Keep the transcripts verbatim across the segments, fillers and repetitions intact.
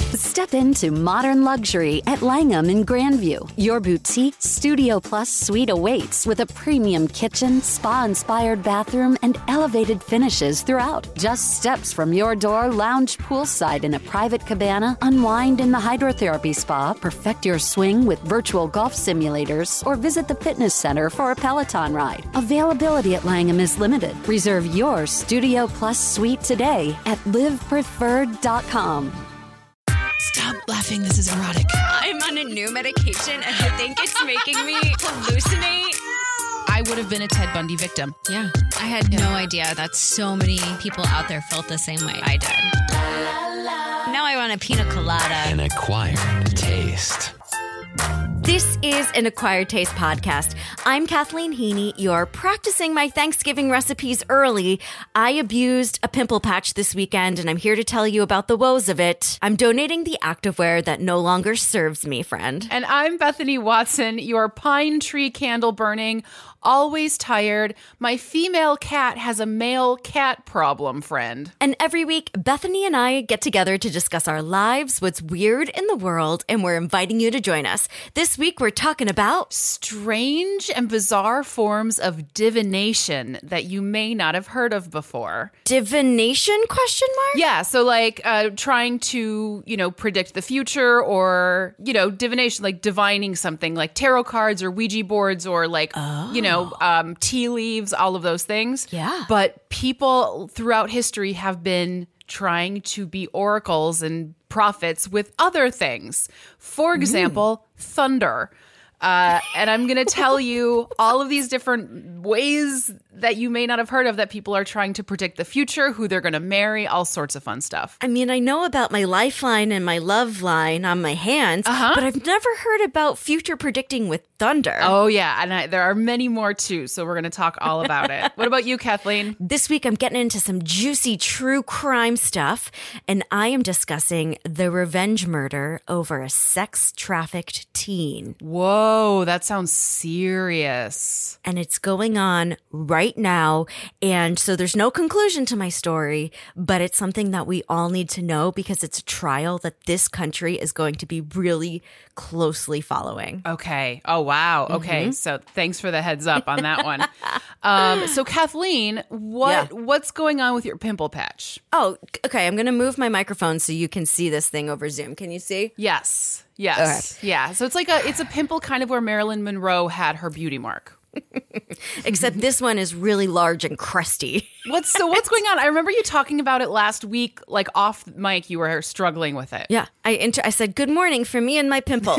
Step into modern luxury at Langham in Grandview. Your boutique Studio Plus suite awaits with a premium kitchen, spa-inspired bathroom, and elevated finishes throughout. Just steps from your door, lounge poolside in a private cabana, unwind in the hydrotherapy spa, perfect your swing with virtual golf simulators, or visit the fitness center for a Peloton ride. Availability at Langham is limited. Reserve your Studio Plus suite today at live preferred dot com. Stop laughing. This is erotic. I'm on a new medication and I think it's making me hallucinate. I would have been a Ted Bundy victim. Yeah. I had yeah. no idea that so many people out there felt the same way I did. Now I want a pina colada. An acquired taste. This is an Acquired Taste podcast. I'm Kathleen Heaney. You're practicing my Thanksgiving recipes early. I abused a pimple patch this weekend, and I'm here to tell you about the woes of it. I'm donating the activewear that no longer serves me, friend. And I'm Bethany Watson, your pine tree candle burning, always tired. My female cat has a male cat problem, friend. And every week, Bethany and I get together to discuss our lives, what's weird in the world, and we're inviting you to join us. This week, we're talking about strange and bizarre forms of divination that you may not have heard of before. Divination, question mark? Yeah, so like uh, trying to, you know, predict the future, or, you know, divination, like divining something, like tarot cards or Ouija boards, or like, oh. you know, know, um, tea leaves, all of those things. Yeah. But people throughout history have been trying to be oracles and prophets with other things. For example, mm. thunder. Uh, and I'm going to tell you all of these different ways that you may not have heard of that people are trying to predict the future, who they're going to marry, all sorts of fun stuff. I mean, I know about my lifeline and my love line on my hands, uh-huh. but I've never heard about future predicting with thunder. Oh, yeah. And I, there are many more, too. So we're going to talk all about it. What about you, Kathleen? This week, I'm getting into some juicy true crime stuff, and I am discussing the revenge murder over a sex-trafficked teen. Whoa, that sounds serious. And it's going on right now. And so there's no conclusion to my story, but it's something that we all need to know because it's a trial that this country is going to be really closely following. Okay. Oh, wow. Okay. Mm-hmm. So thanks for the heads up on that one. um, so Kathleen, what yeah. what's going on with your pimple patch? Oh, okay. I'm going to move my microphone so you can see this thing over Zoom. Can you see? Yes. Yes. Okay. Yeah. So it's like a it's a pimple kind of where Marilyn Monroe had her beauty mark. Except this one is really large and crusty. What's so what's going on? I remember you talking about it last week, like off mic, you were struggling with it. Yeah. I inter- I said, good morning for me and my pimple.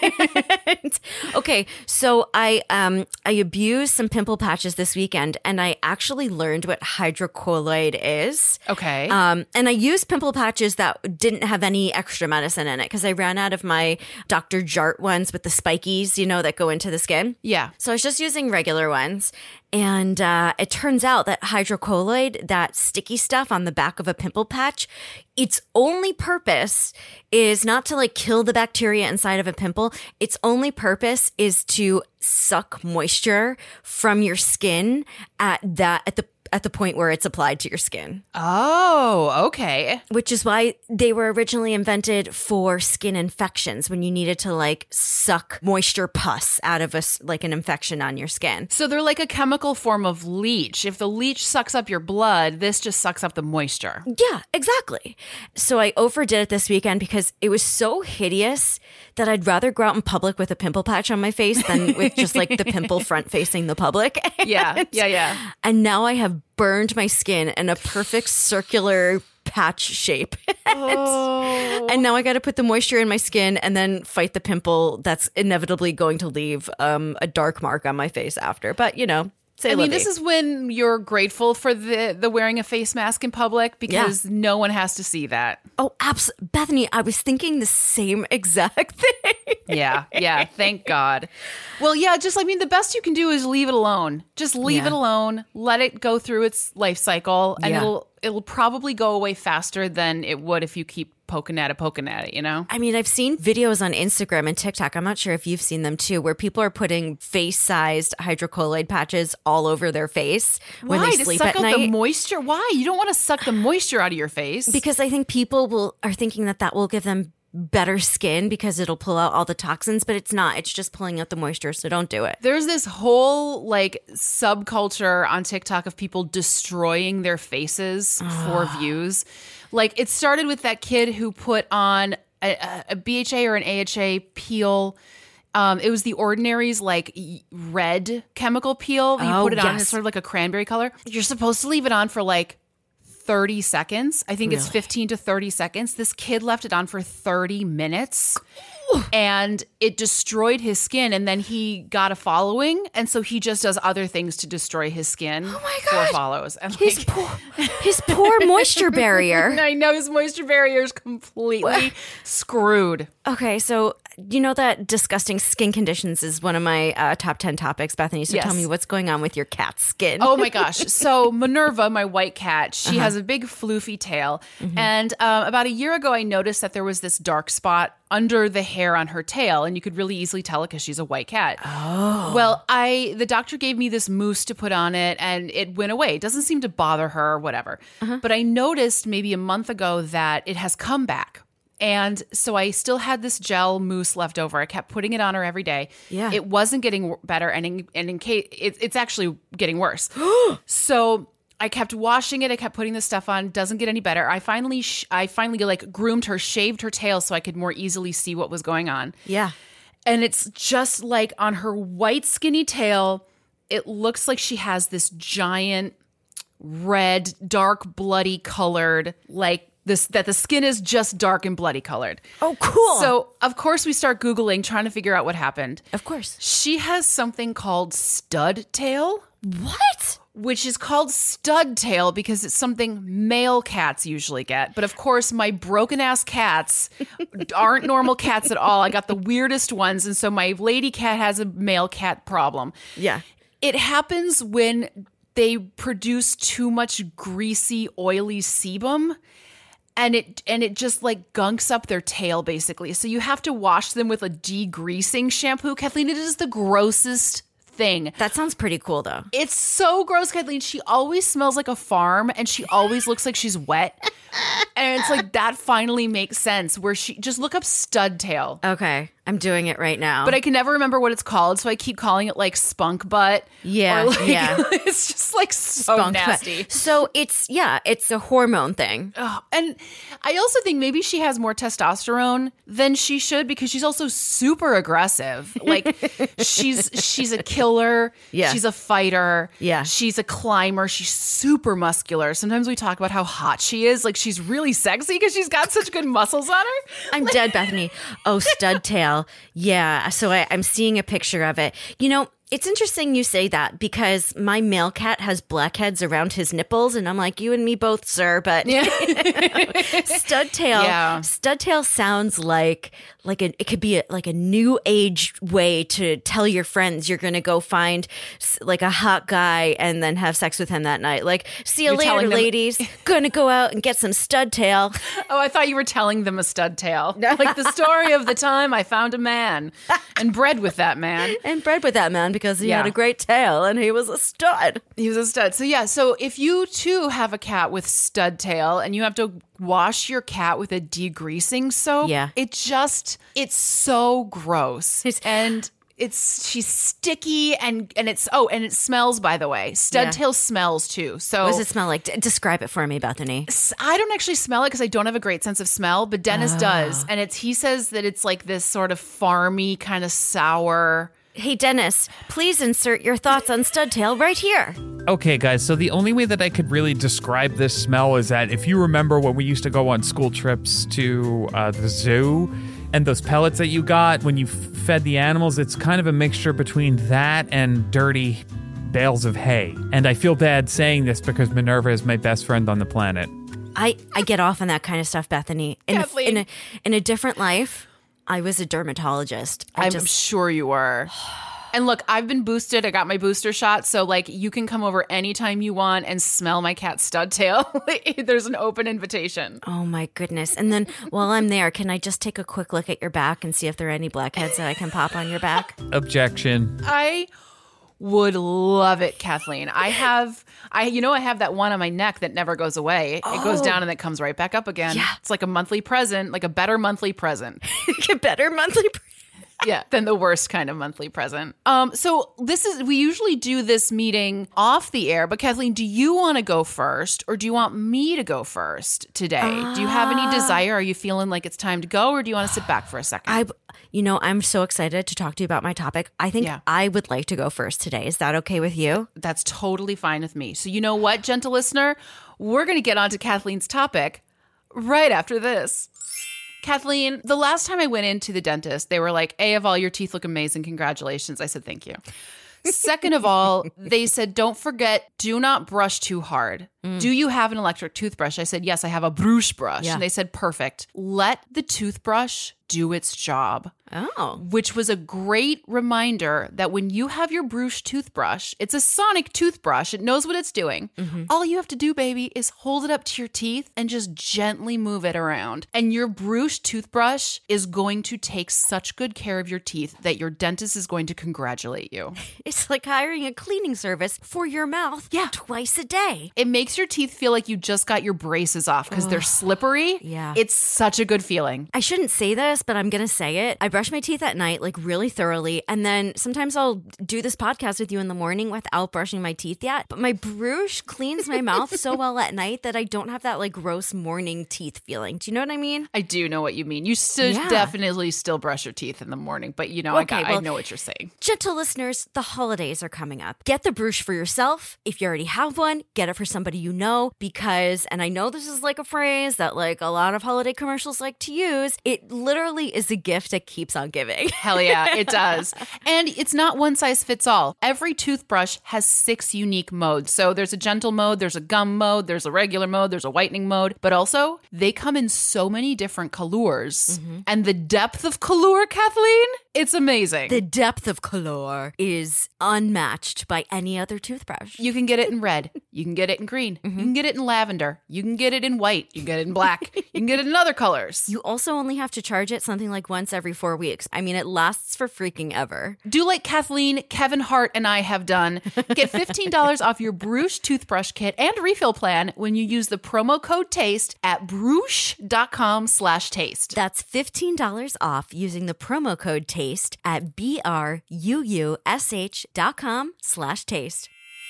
Okay. So I um I abused some pimple patches this weekend, and I actually learned what hydrocolloid is. Okay. Um, and I used pimple patches that didn't have any extra medicine in it because I ran out of my Doctor Jart ones with the spikies, you know, that go into the skin. Yeah. So I was just using regular ones. And uh, it turns out that hydrocolloid, that sticky stuff on the back of a pimple patch, its only purpose is not to like kill the bacteria inside of a pimple. Its only purpose is to suck moisture from your skin at that at the at the point where it's applied to your skin. Oh, okay. Which is why they were originally invented for skin infections, when you needed to like suck moisture pus out of a, like an infection on your skin. So they're like a chemical form of leech. If the leech sucks up your blood, this just sucks up the moisture. Yeah, exactly. So I overdid it this weekend because it was so hideous that I'd rather go out in public with a pimple patch on my face than with just like the pimple front facing the public. Yeah, yeah, yeah. And now I have burned my skin in a perfect circular patch shape. Oh. And now I got to put the moisture in my skin and then fight the pimple that's inevitably going to leave um, a dark mark on my face after. But, you know. I mean, this is when you're grateful for the, the wearing a face mask in public because yeah. no one has to see that. Oh, absolutely. Bethany, I was thinking the same exact thing. Yeah, yeah. Thank God. Well, yeah, just, I mean, the best you can do is leave it alone. Just leave yeah. it alone. Let it go through its life cycle, and yeah. it'll it'll probably go away faster than it would if you keep poking at it, poking at it, you know? I mean, I've seen videos on Instagram and TikTok. I'm not sure if you've seen them too, where people are putting face-sized hydrocolloid patches all over their face when Why? they to sleep suck at out night. The moisture? Why? You don't want to suck the moisture out of your face. Because I think people will are thinking that that will give them better skin because it'll pull out all the toxins, but it's not. It's just pulling out the moisture, so don't do it. There's this whole like subculture on TikTok of people destroying their faces for views. Like it started with that kid who put on a, a B H A or an A H A peel. Um, it was the Ordinary's like red chemical peel. You Oh, put it on, and yes. it's sort of like a cranberry color. You're supposed to leave it on for like thirty seconds. I think it's Really? fifteen to thirty seconds. This kid left it on for thirty minutes. And it destroyed his skin, and then he got a following, and so he just does other things to destroy his skin Oh my for God. follows. And His like, poor, his poor moisture barrier. I know his moisture barrier is completely screwed. Okay, so you know that disgusting skin conditions is one of my uh, top ten topics, Bethany. So Yes. tell me what's going on with your cat's skin. Oh my gosh. So Minerva, my white cat, she Uh-huh. has a big floofy tail. Mm-hmm. And um, about a year ago, I noticed that there was this dark spot under the hair on her tail, and you could really easily tell it because she's a white cat. Oh. Well, I the doctor gave me this mousse to put on it, and it went away. It doesn't seem to bother her or whatever. Uh-huh. But I noticed maybe a month ago that it has come back. And so I still had this gel mousse left over. I kept putting it on her every day. Yeah. It wasn't getting w- better, and in, and in case it, it's actually getting worse. So I kept washing it. I kept putting this stuff on. Doesn't get any better. I finally, sh- I finally like groomed her, shaved her tail so I could more easily see what was going on. Yeah. And it's just like on her white skinny tail, it looks like she has this giant red, dark, bloody colored, like this, that the skin is just dark and bloody colored. Oh, cool. So, of course, we start Googling, trying to figure out what happened. Of course. She has something called stud tail, What? which is called stud tail because it's something male cats usually get. But of course, my broken ass cats aren't normal cats at all. I got the weirdest ones. And so my lady cat has a male cat problem. Yeah. It happens when they produce too much greasy, oily sebum. And it and it just like gunks up their tail, basically. So you have to wash them with a degreasing shampoo. Kathleen, it is the grossest thing. That sounds pretty cool, though. It's so gross, Kathleen. She always smells like a farm, and she always looks like she's wet. And it's like that finally makes sense. Where she just look up stud tail. Okay. I'm doing it right now. But I can never remember what it's called, so I keep calling it like spunk butt. Yeah, or like, yeah. It's just like so Spunk butt. nasty. So it's, yeah, it's a hormone thing. Oh, and I also think maybe she has more testosterone than she should because she's also super aggressive. Like she's she's a killer. Yeah. She's a fighter. Yeah. She's a climber. She's super muscular. Sometimes we talk about how hot she is. Like she's really sexy because she's got such good muscles on her. I'm dead, Bethany. Oh, stud tail. Yeah. So I, I'm seeing a picture of it. You know, it's interesting you say that because my male cat has blackheads around his nipples, and I'm like, you and me both, sir. But stud tail, Yeah. stud tail sounds like like a, it could be a, like a new age way to tell your friends you're going to go find s- like a hot guy and then have sex with him that night. Like, see you You're later, telling them- ladies. Gonna go out and get some stud tail. Oh, I thought you were telling them a stud tale. Like the story of the time I found a man and bred with that man. And bred with that man because he Yeah. had a great tail and he was a stud. He was a stud. So yeah, so if you too have a cat with stud tail and you have to wash your cat with a degreasing soap, Yeah. it just it's so gross. It's- and it's she's sticky and and it's oh and it smells, by the way. Stud Yeah. tail smells too. So What does it smell like? D- describe it for me, Bethany. I don't actually smell it because I don't have a great sense of smell, but Dennis does. And it's he says that it's like this sort of farmy kind of sour. Hey, Dennis, please insert your thoughts on stud tail right here. Okay, guys, so the only way that I could really describe this smell is that if you remember when we used to go on school trips to uh, the zoo and those pellets that you got when you f- fed the animals, it's kind of a mixture between that and dirty bales of hay. And I feel bad saying this because Minerva is my best friend on the planet. I, I get off on that kind of stuff, Bethany. In, a, Kathleen. in, a, in a different life, I was a dermatologist. I I'm just, sure you were. And look, I've been boosted. I got my booster shot. So, like, you can come over anytime you want and smell my cat's stud tail. There's an open invitation. oh my goodness. And then while I'm there, can I just take a quick look at your back and see if there are any blackheads that I can pop on your back? Objection. I would love it, Kathleen. I have, I you know, I have that one on my neck that never goes away. Oh. It goes down and it comes right back up again. Yeah. It's like a monthly present, like a better monthly present. A better monthly present. Yeah, than the worst kind of monthly present. Um, so this is, we usually do this meeting off the air, but Kathleen, do you want to go first or do you want me to go first today? Uh, do you have any desire? Are you feeling like it's time to go or do you want to sit back for a second? I, you know, I'm so excited to talk to you about my topic. I think yeah. I would like to go first today. Is that okay with you? That's totally fine with me. So you know what, gentle listener? We're going to get on to Kathleen's topic right after this. Kathleen, the last time I went into the dentist, they were like, A, of all, your teeth look amazing. Congratulations. I said, thank you. Second of all, they said, don't forget, do not brush too hard. Mm. Do you have an electric toothbrush? I said, yes, I have a brush brush. Yeah. And they said, perfect. Let the toothbrush do its job. Oh. Which was a great reminder that when you have your Bruce toothbrush, it's a sonic toothbrush. It knows what it's doing. Mm-hmm. All you have to do, baby, is hold it up to your teeth and just gently move it around. And your Bruce toothbrush is going to take such good care of your teeth that your dentist is going to congratulate you. It's like hiring a cleaning service for your mouth yeah. twice a day. It makes your teeth feel like you just got your braces off because they're slippery. Yeah. It's such a good feeling. I shouldn't say this, but I'm going to say it. I brush my teeth at night, like really thoroughly. And then sometimes I'll do this podcast with you in the morning without brushing my teeth yet. But my brush cleans my mouth so well at night that I don't have that like gross morning teeth feeling. Do you know what I mean? I do know what you mean. You still Yeah. definitely still brush your teeth in the morning, but you know, Okay, I, got, well, I know what you're saying. Gentle listeners, the holidays are coming up. Get the brush for yourself. If you already have one, get it for somebody you know because, and I know this is like a phrase that like a lot of holiday commercials like to use, it literally is a gift that keeps on giving. Hell yeah, it does. And it's not one size fits all. Every toothbrush has six unique modes. So there's a gentle mode, there's a gum mode, there's a regular mode, there's a whitening mode, but also they come in so many different colors. Mm-hmm. And the depth of color, Kathleen, it's amazing. The depth of color is unmatched by any other toothbrush. You can get it in red. You can get it in green. Mm-hmm. You can get it in lavender. You can get it in white. You can get it in black. You can get it in other colors. You also only have to charge it something like once every four weeks. I mean, it lasts for freaking ever. Do like Kathleen, Kevin Hart, and I have done. Get fifteen dollars off your Bruce toothbrush kit and refill plan when you use the promo code TASTE at brush.com slash taste. That's fifteen dollars off using the promo code TASTE at B-R-U-U-S-H dot com slash taste.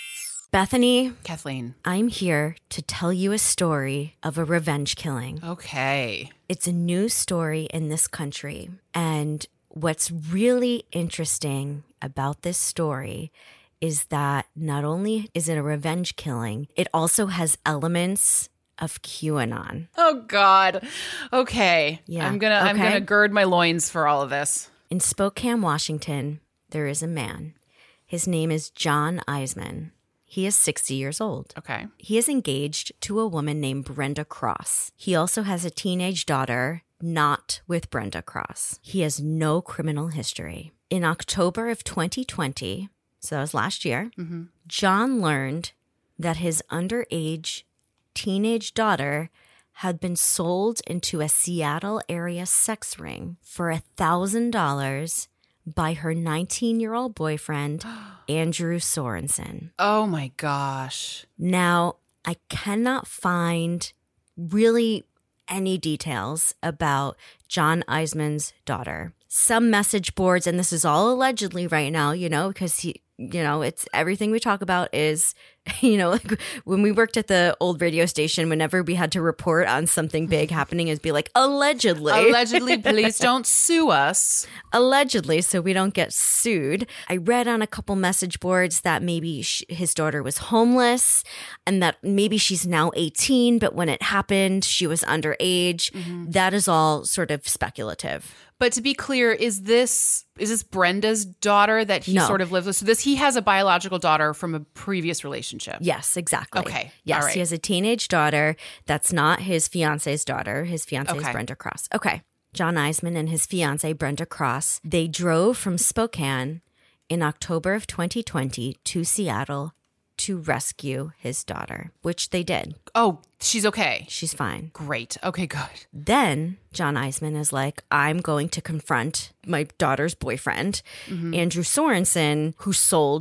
Bethany. Kathleen. I'm here to tell you a story of a revenge killing. Okay. It's a new story in this country. And what's really interesting about this story is that not only is it a revenge killing, it also has elements of QAnon. Oh God. Okay. Yeah. I'm gonna okay. I'm gonna gird my loins for all of this. In Spokane, Washington, there is a man. His name is John Eisman. He is sixty years old. Okay. He is engaged to a woman named Brenda Cross. He also has a teenage daughter, not with Brenda Cross. He has no criminal history. In October of twenty twenty, so that was last year, mm-hmm. John learned that his underage teenage daughter had been sold into a Seattle area sex ring for one thousand dollars by her nineteen-year-old boyfriend, Andrew Sorensen. Oh my gosh. Now, I cannot find really any details about John Eisman's daughter. Some message boards, and this is all allegedly right now, you know, because he, you know, it's everything we talk about is, you know, like when we worked at the old radio station, whenever we had to report on something big happening, is be like, allegedly. Allegedly, please don't sue us. Allegedly, so we don't get sued. I read on a couple message boards that maybe sh- his daughter was homeless and that maybe she's now eighteen, but when it happened, she was underage. Mm-hmm. That is all sort of speculative. But to be clear, is this is this Brenda's daughter that he No. sort of lives with? So this he has a biological daughter from a previous relationship. Yes, exactly. Okay. Yes, All right. he has a teenage daughter. That's not his fiance's daughter. His fiancee is Okay. Brenda Cross. Okay. John Eisman and his fiancee, Brenda Cross, they drove from Spokane in October of twenty twenty to Seattle to rescue his daughter, which they did. Oh, she's okay. She's fine. Great. Okay, good. Then John Eisman is like, I'm going to confront my daughter's boyfriend, mm-hmm. Andrew Sorensen, who sold,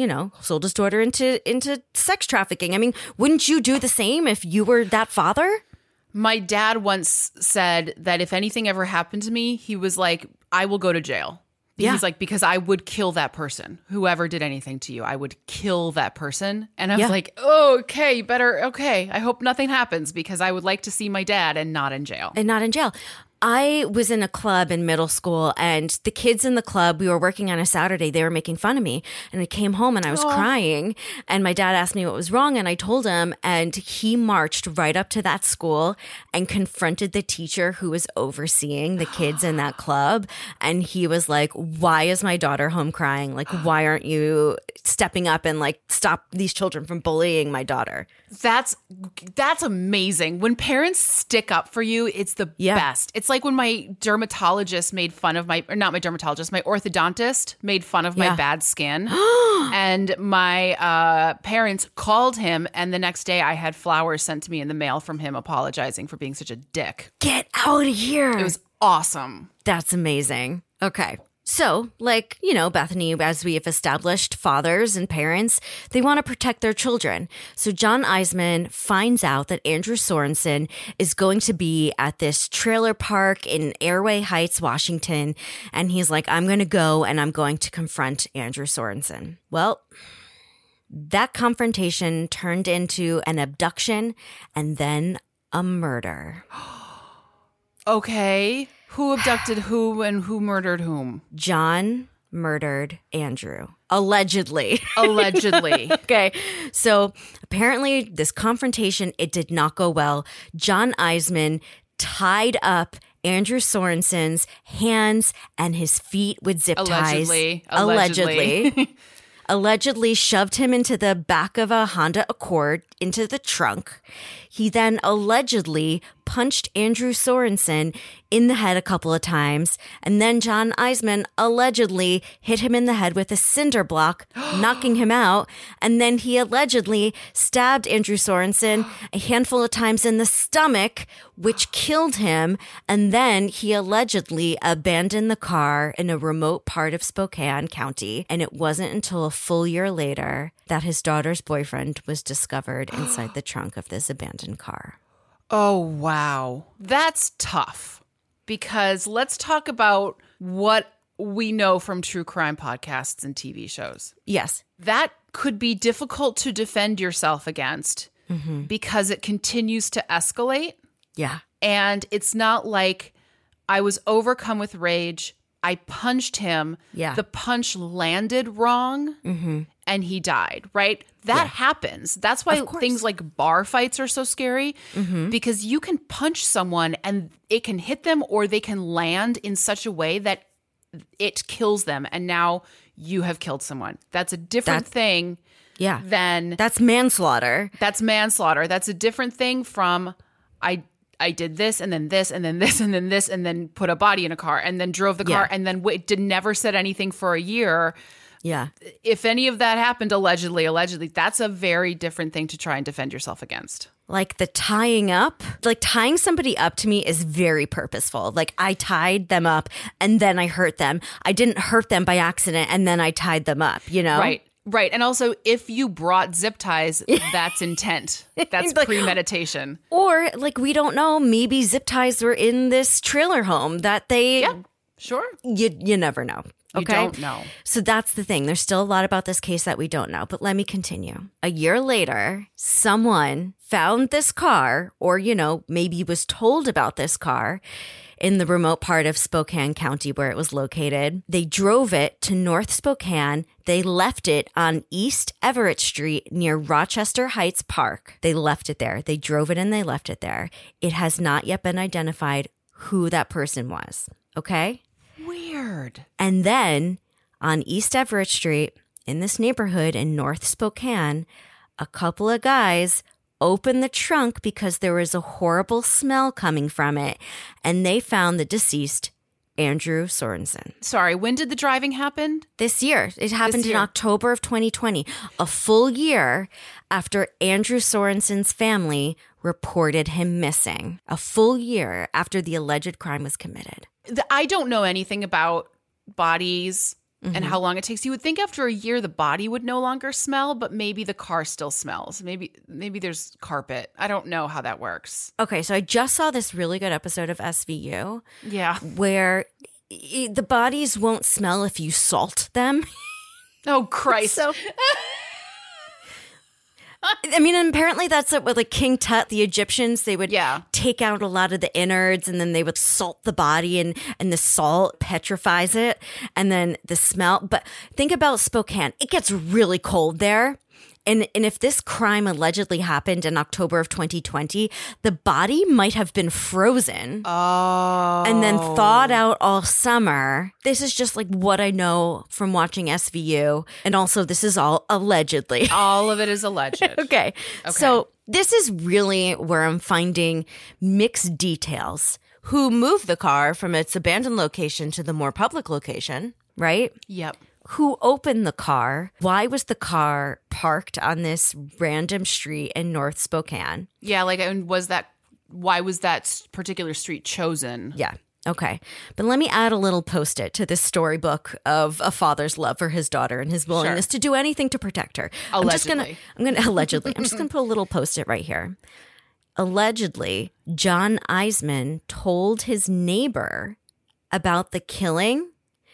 you know, sold his daughter into into sex trafficking. I mean, wouldn't you do the same if you were that father? My dad once said that if anything ever happened to me, he was like, I will go to jail. Yeah. He's like, because I would kill that person. Whoever did anything to you, I would kill that person. And I was Yeah. like, oh, okay, better. Okay. I hope nothing happens because I would like to see my dad and not in jail. And not in jail. I was in a club in middle school, and the kids in the club, we were working on a Saturday, they were making fun of me. And I came home and I was crying, and my dad asked me what was wrong, and I told him, and he marched right up to that school and confronted the teacher who was overseeing the kids in that club. And he was like, why is my daughter home crying? Like, why aren't you stepping up and like stop these children from bullying my daughter? That's that's amazing. When parents stick up for you, it's the Yeah. best. It's like when my dermatologist made fun of my, or not my dermatologist, my orthodontist made fun of Yeah. my bad skin. And my uh, parents called him, and the next day I had flowers sent to me in the mail from him apologizing for being such a dick. Get out of here. It was awesome. That's amazing. Okay. So, like, you know, Bethany, as we have established, fathers and parents, they want to protect their children. So John Eisman finds out that Andrew Sorensen is going to be at this trailer park in Airway Heights, Washington. And he's like, I'm going to go and I'm going to confront Andrew Sorensen. Well, that confrontation turned into an abduction and then a murder. Okay. Who abducted who and who murdered whom? John murdered Andrew. Allegedly. Allegedly. Okay. So apparently this confrontation, it did not go well. John Eisman tied up Andrew Sorensen's hands and his feet with zip Allegedly. ties. Allegedly. Allegedly. Allegedly shoved him into the back of a Honda Accord into the trunk. He then allegedly punched Andrew Sorensen in the head a couple of times. And then John Eisman allegedly hit him in the head with a cinder block, knocking him out. And then he allegedly stabbed Andrew Sorensen a handful of times in the stomach, which killed him. And then he allegedly abandoned the car in a remote part of Spokane County. And it wasn't until a full year later that his daughter's boyfriend was discovered inside the trunk of this abandoned car. Oh, wow. That's tough. Because let's talk about what we know from true crime podcasts and T V shows. Yes. That could be difficult to defend yourself against Mm-hmm. because it continues to escalate. Yeah. And it's not like I was overcome with rage. I punched him. Yeah. The punch landed wrong Mm-hmm. and he died, right? That Yeah. happens. That's why Of course. things like bar fights are so scary Mm-hmm. because you can punch someone and it can hit them or they can land in such a way that it kills them. And now you have killed someone. That's a different That- thing Yeah. than That's manslaughter. that's manslaughter. That's a different thing from I I did this and then this and then this and then this and then put a body in a car and then drove the car Yeah. and then w- did never said anything for a year. Yeah. If any of that happened allegedly, allegedly, that's a very different thing to try and defend yourself against. Like the tying up, like tying somebody up to me is very purposeful. Like I tied them up and then I hurt them. I didn't hurt them by accident and then I tied them up, you know? Right. Right. And also, if you brought zip ties, that's intent. That's Like- premeditation. Or like, we don't know, maybe zip ties were in this trailer home that they, Yeah, sure. you, you never know. You Okay. don't know. So that's the thing. There's still a lot about this case that we don't know, but let me continue. A year later, someone found this car, or, you know, maybe was told about this car in the remote part of Spokane County where it was located. They drove it to North Spokane. They left it on East Everett Street near Rochester Heights Park. They left it there. They drove it and they left it there. It has not yet been identified who that person was. Okay? Weird. And then on East Everett Street in this neighborhood in North Spokane, a couple of guys opened the trunk because there was a horrible smell coming from it. And they found the deceased, Andrew Sorensen. Sorry, when did the driving happen? This year. It happened in year. October of twenty twenty, a full year after Andrew Sorensen's family reported him missing. A full year after the alleged crime was committed. The- I don't know anything about bodies mm-hmm. and how long it takes. You would think after a year the body would no longer smell, but maybe the car still smells. Maybe maybe there's carpet. I don't know how that works. Okay, so I just saw this really good episode of S V U. Yeah. Where i- the bodies won't smell if you salt them. Oh, Christ. So, I mean, and apparently that's it with like King Tut, the Egyptians. They would Yeah. take out a lot of the innards and then they would salt the body and, and the salt petrifies it. And then the smell. But think about Spokane. It gets really cold there. And and if this crime allegedly happened in October of twenty twenty, the body might have been frozen Oh. and then thawed out all summer. This is just like what I know from watching S V U. And also, this is all allegedly. All of it is alleged. Okay. Okay. So this is really where I'm finding mixed details. Who moved the car from its abandoned location to the more public location, right? Yep. Who opened the car? Why was the car parked on this random street in North Spokane? Yeah, like, and was that, why was that s- particular street chosen? Yeah. Okay. But let me add a little post-it to this storybook of a father's love for his daughter and his willingness to do anything to protect her. I'm just gonna, Allegedly. I'm going to, allegedly, I'm just going to put a little post-it right here. Allegedly, John Eisman told his neighbor about the killing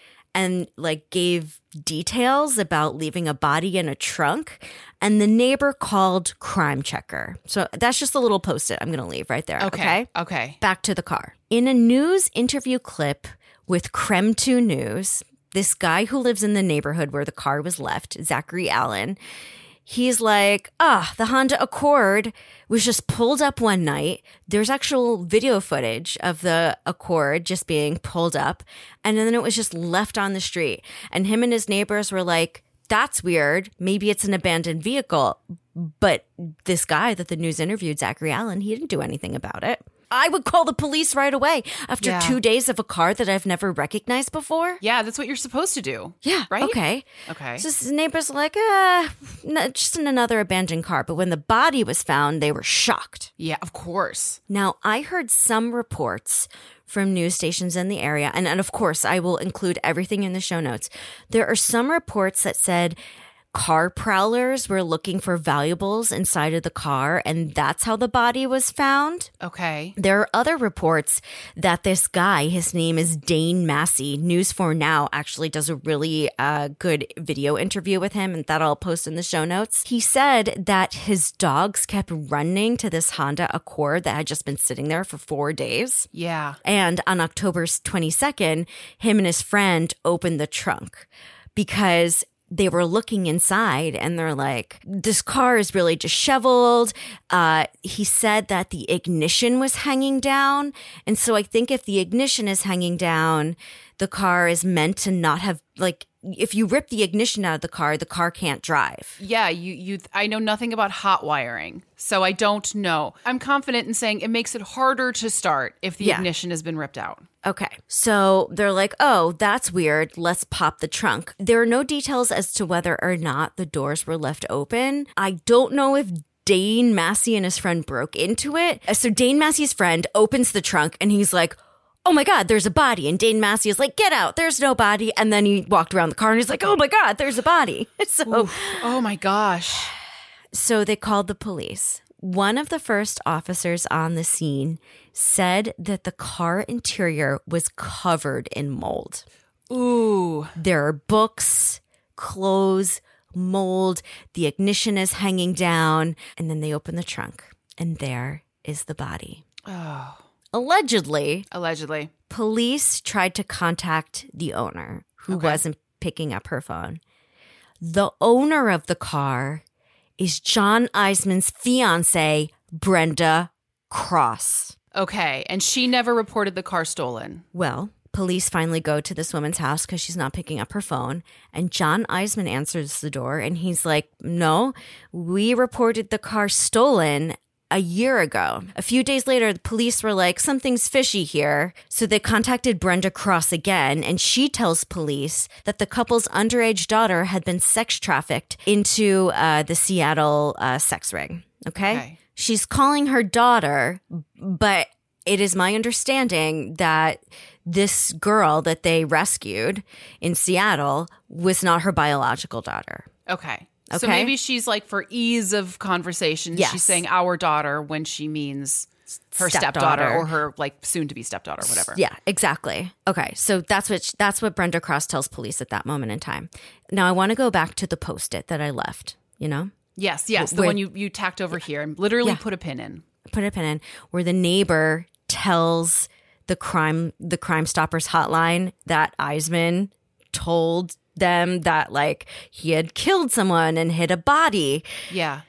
and like gave details about leaving a body in a trunk. And the neighbor called Crime Checker. So that's just a little post-it I'm going to leave right there. Okay. Okay. Okay. Back to the car. In a news interview clip with Creme two News, this guy who lives in the neighborhood where the car was left, Zachary Allen, he's like, ah, the Honda Accord was just pulled up one night. There's actual video footage of the Accord just being pulled up. And then it was just left on the street. And him and his neighbors were like, that's weird. Maybe it's an abandoned vehicle. But this guy that the news interviewed, Zachary Allen, he didn't do anything about it. I would call the police right away after Yeah. two days of a car that I've never recognized before. Yeah, that's what you're supposed to do. Yeah. Right? Okay. Okay. So his neighbors were like, ah, no, just in another abandoned car. But when the body was found, they were shocked. Yeah, of course. Now, I heard some reports from news stations in the area, and, and of course, I will include everything in the show notes. There are some reports that said car prowlers were looking for valuables inside of the car, and that's how the body was found. Okay. There are other reports that this guy, his name is Dane Massey, News four Now actually does a really uh, good video interview with him, and that I'll post in the show notes. He said that his dogs kept running to this Honda Accord that had just been sitting there for four days. Yeah. And on October twenty-second, him and his friend opened the trunk because they were looking inside and they're like, this car is really disheveled. Uh, he said that the ignition was hanging down. And so I think if the ignition is hanging down, the car is meant to not have, like, if you rip the ignition out of the car, the car can't drive. Yeah, you you I know nothing about hot wiring, so I don't know. I'm confident in saying it makes it harder to start if the Yeah. ignition has been ripped out. Okay. So they're like, oh, that's weird. Let's pop the trunk. There are no details as to whether or not the doors were left open. I don't know if Dane Massey and his friend broke into it. So Dane Massey's friend opens the trunk and he's like, oh my God, there's a body. And Dane Massey is like, get out, there's no body. And then he walked around the car and he's like, oh my God, there's a body. So, Oof. Oh my gosh. so they called the police. One of the first officers on the scene said that the car interior was covered in mold. Ooh. There are books, clothes, mold. The ignition is hanging down. And then they open the trunk and there is the body. Oh. Allegedly, Allegedly. police tried to contact the owner who Okay. wasn't picking up her phone. The owner of the car is John Eisman's fiance, Brenda Cross. Okay, and she never reported the car stolen. Well, police finally go to this woman's house because she's not picking up her phone. And John Eisman answers the door and he's like, no, we reported the car stolen a year ago. A few days later, the police were like, something's fishy here. So they contacted Brenda Cross again, and she tells police that the couple's underage daughter had been sex trafficked into uh, the Seattle uh, sex ring. Okay? Okay. She's calling her daughter, but it is my understanding that this girl that they rescued in Seattle was not her biological daughter. Okay. So Okay. maybe she's like, for ease of conversation, Yes. she's saying our daughter when she means her Stepdaughter. stepdaughter or her like soon to be stepdaughter, whatever. Yeah, exactly. Okay, so that's what that's what Brenda Cross tells police at that moment in time. Now I want to go back to the Post-it that I left, you know? Yes, yes. The Wait. one you, you tacked over here and literally Yeah. put a pin in. Put a pin in where the neighbor tells the crime the Crime Stoppers hotline that Eisman told them that like he had killed someone and hid a body. Yeah.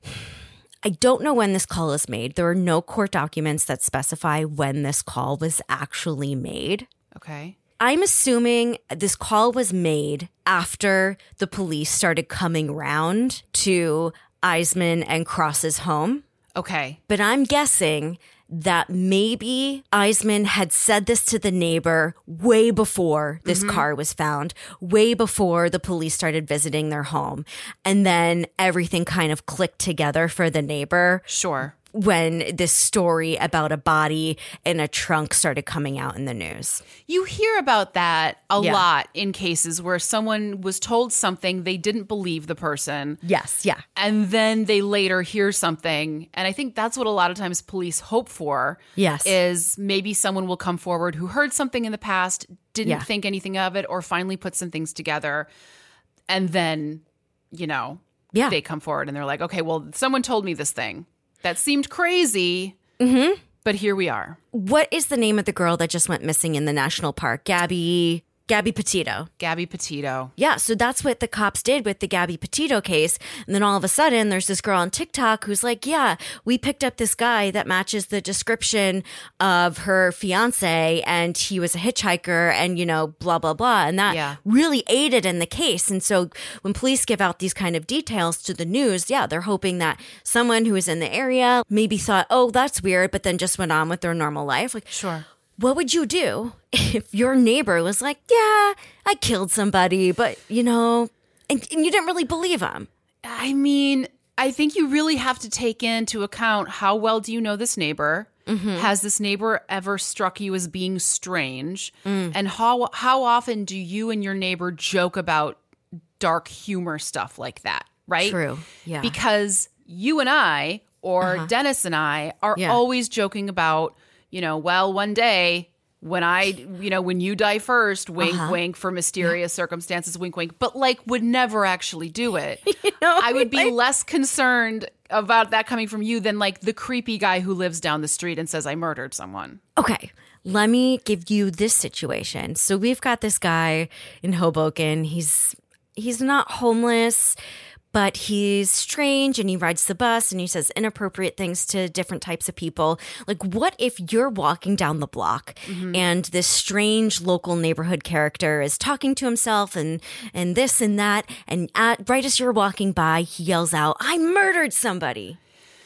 I don't know when this call is made. There are no court documents that specify when this call was actually made. Okay. I'm assuming this call was made after the police started coming round to Eisman and Cross's home. Okay. But I'm guessing that maybe Eisman had said this to the neighbor way before this car was found, way before the police started visiting their home. And then everything kind of clicked together for the neighbor Sure. when this story about a body in a trunk started coming out in the news. You hear about that a Yeah. lot in cases where someone was told something, they didn't believe the person, Yes, yeah. and then they later hear something. And I think that's what a lot of times police hope for. Yes. Is maybe someone will come forward who heard something in the past, didn't Yeah. think anything of it, or finally put some things together. And then, you know, Yeah. they come forward and they're like, okay, well, someone told me this thing that seemed crazy, mm-hmm. but here we are. What is the name of the girl that just went missing in the national park? Gabby, Gabby Petito. Gabby Petito. Yeah, so that's what the cops did with the Gabby Petito case. And then all of a sudden, there's this girl on TikTok who's like, yeah, we picked up this guy that matches the description of her fiance, and he was a hitchhiker, and, you know, blah, blah, blah. And that Yeah. really aided in the case. And so when police give out these kind of details to the news, yeah, they're hoping that someone who was in the area maybe thought, oh, that's weird, but then just went on with their normal life. Like, Sure. what would you do if your neighbor was like, yeah, I killed somebody, but, you know, and, and you didn't really believe him? I mean, I think you really have to take into account how well do you know this neighbor? Mm-hmm. Has this neighbor ever struck you as being strange? Mm. And how how often do you and your neighbor joke about dark humor stuff like that, right? True, yeah. Because you and I, or Dennis and I, are Yeah. always joking about, you know, well, one day when I, you know, when you die first, wink, Uh-huh. wink, for mysterious circumstances, wink, wink, but like would never actually do it. You know, I would be like- less concerned about that coming from you than like the creepy guy who lives down the street and says, I murdered someone. Okay, let me give you this situation. So we've got this guy in Hoboken. He's he's not homeless, but he's strange, and he rides the bus and he says inappropriate things to different types of people. Like, what if you're walking down the block and this strange local neighborhood character is talking to himself and and this and that, and at, right as you're walking by, he yells out, I murdered somebody.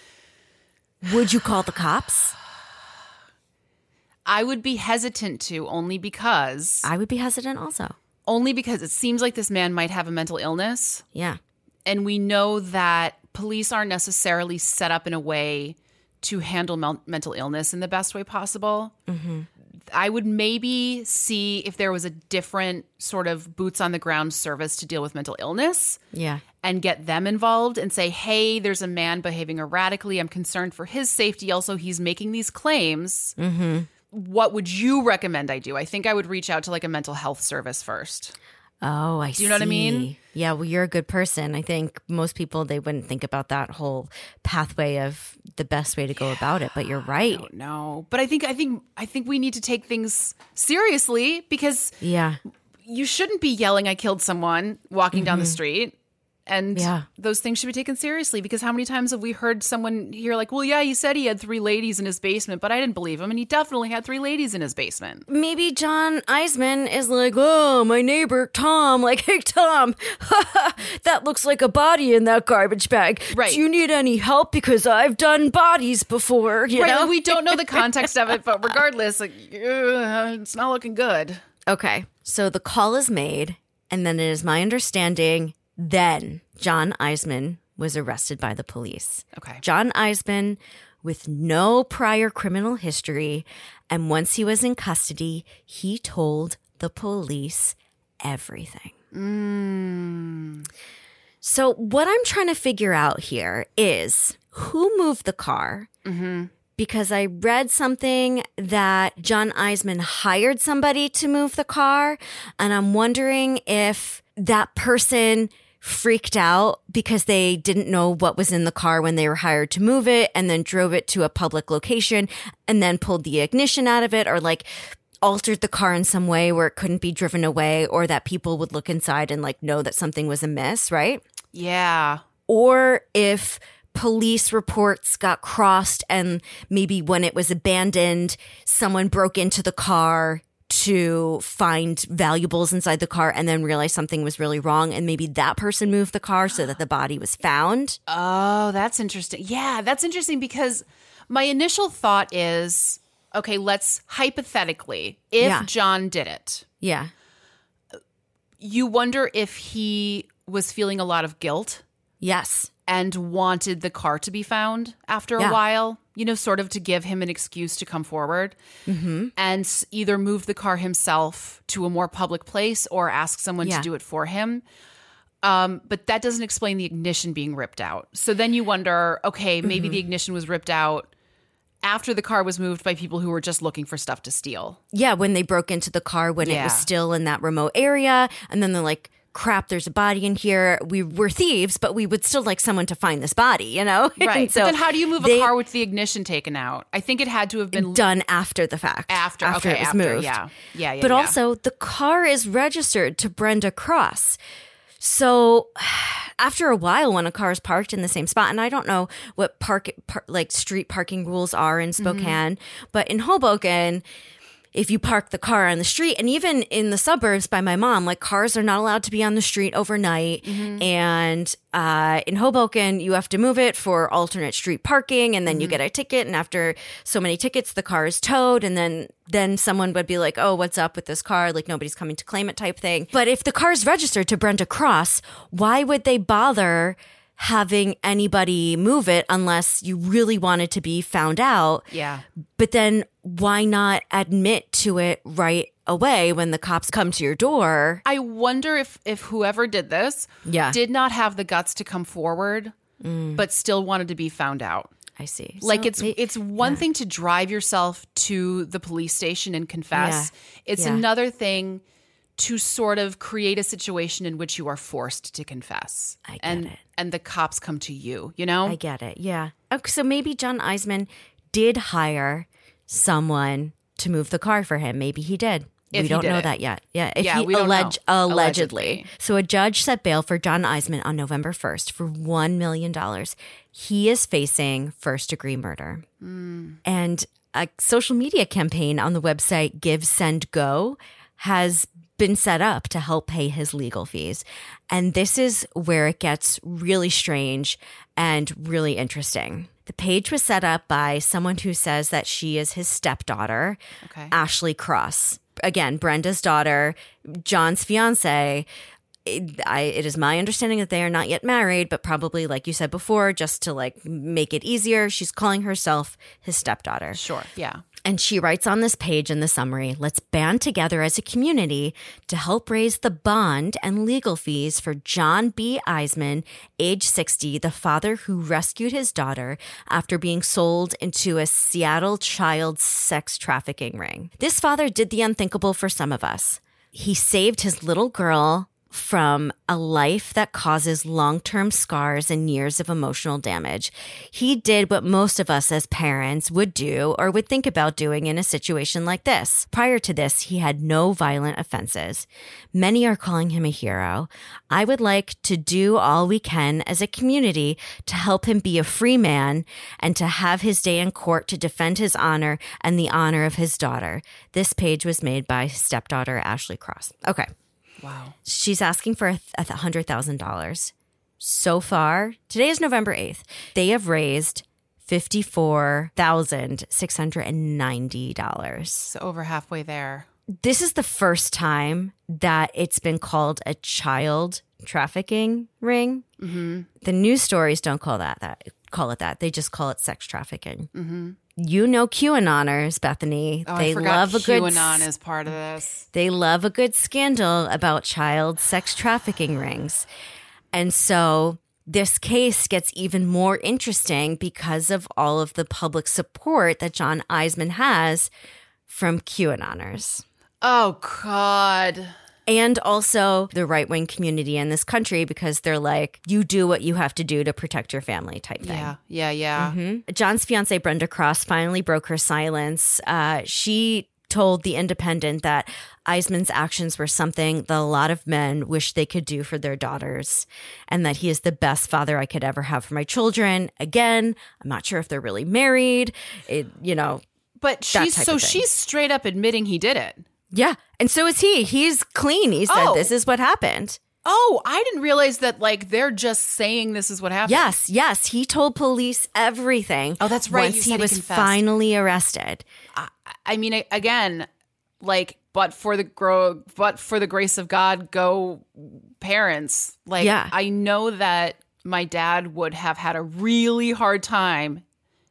Would you call the cops? I would be hesitant to, only because I would be hesitant also. only because it seems like this man might have a mental illness. Yeah. And we know that police aren't necessarily set up in a way to handle mel- mental illness in the best way possible. Mm-hmm. I would maybe see if there was a different sort of boots on the ground service to deal with mental illness Yeah. and get them involved and say, hey, there's a man behaving erratically. I'm concerned for his safety. Also, he's making these claims. Mm-hmm. What would you recommend I do? I think I would reach out to like a mental health service first. Oh, I see. Do you know what I mean? Yeah, well, you're a good person. I think most people, they wouldn't think about that whole pathway of the best way to go about it, but you're right. No, but I think I think I think we need to take things seriously because Yeah. you shouldn't be yelling I killed someone walking down the street. And Yeah. those things should be taken seriously because how many times have we heard someone here like, well, yeah, he said he had three ladies in his basement, but I didn't believe him. And he definitely had three ladies in his basement. Maybe John Eisman is like, oh, my neighbor, Tom, like, hey, Tom, that looks like a body in that garbage bag. Right. Do you need any help? Because I've done bodies before, you Right. know? We don't know the context of it, but regardless, like, uh, it's not looking good. Okay, so the call is made, and then it is my understanding then John Eisman was arrested by the police. Okay. John Eisman with no prior criminal history. And once he was in custody, he told the police everything. Mm. So what I'm trying to figure out here is who moved the car? Mm-hmm. Because I read something that John Eisman hired somebody to move the car. And I'm wondering if that person freaked out because they didn't know what was in the car when they were hired to move it and then drove it to a public location and then pulled the ignition out of it, or like altered the car in some way where it couldn't be driven away, or that people would look inside and like know that something was amiss, right? Yeah. Or if police reports got crossed and maybe when it was abandoned, someone broke into the car to find valuables inside the car and then realized something was really wrong. And maybe that person moved the car so that the body was found. Oh, that's interesting. Yeah, that's interesting because my initial thought is, okay, let's hypothetically, if Yeah. John did it, Yeah. you wonder if he was feeling a lot of guilt Yes. and wanted the car to be found after Yeah. a while, you know, sort of to give him an excuse to come forward Mm-hmm. and s- either move the car himself to a more public place or ask someone Yeah. to do it for him. Um, but that doesn't explain the ignition being ripped out. So then you wonder, okay, maybe Mm-hmm. the ignition was ripped out after the car was moved by people who were just looking for stuff to steal. Yeah, when they broke into the car when it was Yeah. still in that remote area. And then they're like, crap, there's a body in here. We were thieves, but we would still like someone to find this body, you know? Right. And so but then how do you move they- a car with the ignition taken out? I think it had to have been done after the fact. after. After okay, it was after. moved. Yeah. Yeah. Yeah. But yeah. also, the car is registered to Brenda Cross. So after a while, when a car is parked in the same spot, and I don't know what park, par- like street parking rules are in Spokane, but in Hoboken, if you park the car on the street, and even in the suburbs by my mom, like cars are not allowed to be on the street overnight. And uh, in Hoboken, you have to move it for alternate street parking, and then you get a ticket. And after so many tickets, the car is towed. And then then someone would be like, "Oh, what's up with this car? Like nobody's coming to claim it," type thing. But if the car is registered to Brenda Cross, why would they bother having anybody move it unless you really wanted to be found out? Yeah. But then why not admit to it right away when the cops come to your door? I wonder if if whoever did this Yeah. did not have the guts to come forward, but still wanted to be found out. I see. Like So it's may- it's one thing to drive yourself to the police station and confess. It's Yeah. another thing to sort of create a situation in which you are forced to confess. I get and it. and the cops come to you, you know? I get it. Yeah. Okay, so maybe John Eisman did hire someone to move the car for him. Maybe he did. If we he don't did know it. that yet. Yeah. If Yeah, he we don't alleg- know. allegedly. Allegedly. So a judge set bail for John Eisman on November first for one million dollars. He is facing first degree murder. And a social media campaign on the website Give, Send, Go has been set up to help pay his legal fees. And this is where it gets really strange and really interesting. The page was set up by someone who says that she is his stepdaughter, Okay. Ashley Cross. Again, Brenda's daughter, John's fiance. It, I, it is my understanding that they are not yet married, but probably, like you said before, just to like make it easier, she's calling herself his stepdaughter. Sure. Yeah. And she writes on this page in the summary, let's band together as a community to help raise the bond and legal fees for John B. Eisman, age sixty, the father who rescued his daughter after being sold into a Seattle child sex trafficking ring. This father did the unthinkable for some of us. He saved his little girl from a life that causes long-term scars and years of emotional damage. He did what most of us as parents would do or would think about doing in a situation like this. Prior to this, he had no violent offenses. Many are calling him a hero. I would like to do all we can as a community to help him be a free man and to have his day in court to defend his honor and the honor of his daughter. This page was made by stepdaughter Ashley Cross. Okay. Wow. She's asking for one hundred thousand dollars. So far, today is November eighth, they have raised fifty-four thousand six hundred ninety dollars. So over halfway there. This is the first time that it's been called a child trafficking ring. Mm-hmm. The news stories don't call that that. call it that. They just call it sex trafficking. Mm-hmm. You know QAnoners, Bethany. Oh, they I forgot love a good QAnon is part of this. They love a good scandal about child sex trafficking rings. And so this case gets even more interesting because of all of the public support that John Eisman has from QAnoners. Oh, God. And also the right-wing community in this country, because they're like, you do what you have to do to protect your family type thing. Yeah, yeah, yeah. Mm-hmm. John's fiancée, Brenda Cross, finally broke her silence. Uh, she told The Independent that Eisman's actions were something that a lot of men wish they could do for their daughters, and that he is the best father I could ever have for my children. Again, I'm not sure if they're really married, it, you know. But she's so she's straight up admitting he did it. Yeah. And so is he. He's clean. He said, oh. this is what happened. Oh, I didn't realize that, like, they're just saying this is what happened. Yes, yes. He told police everything. Oh, that's right. Once You he said he was confessed. finally arrested. I, I mean, I- again, like, but for the gro- but for the grace of God, go parents. Like, Yeah. I know that my dad would have had a really hard time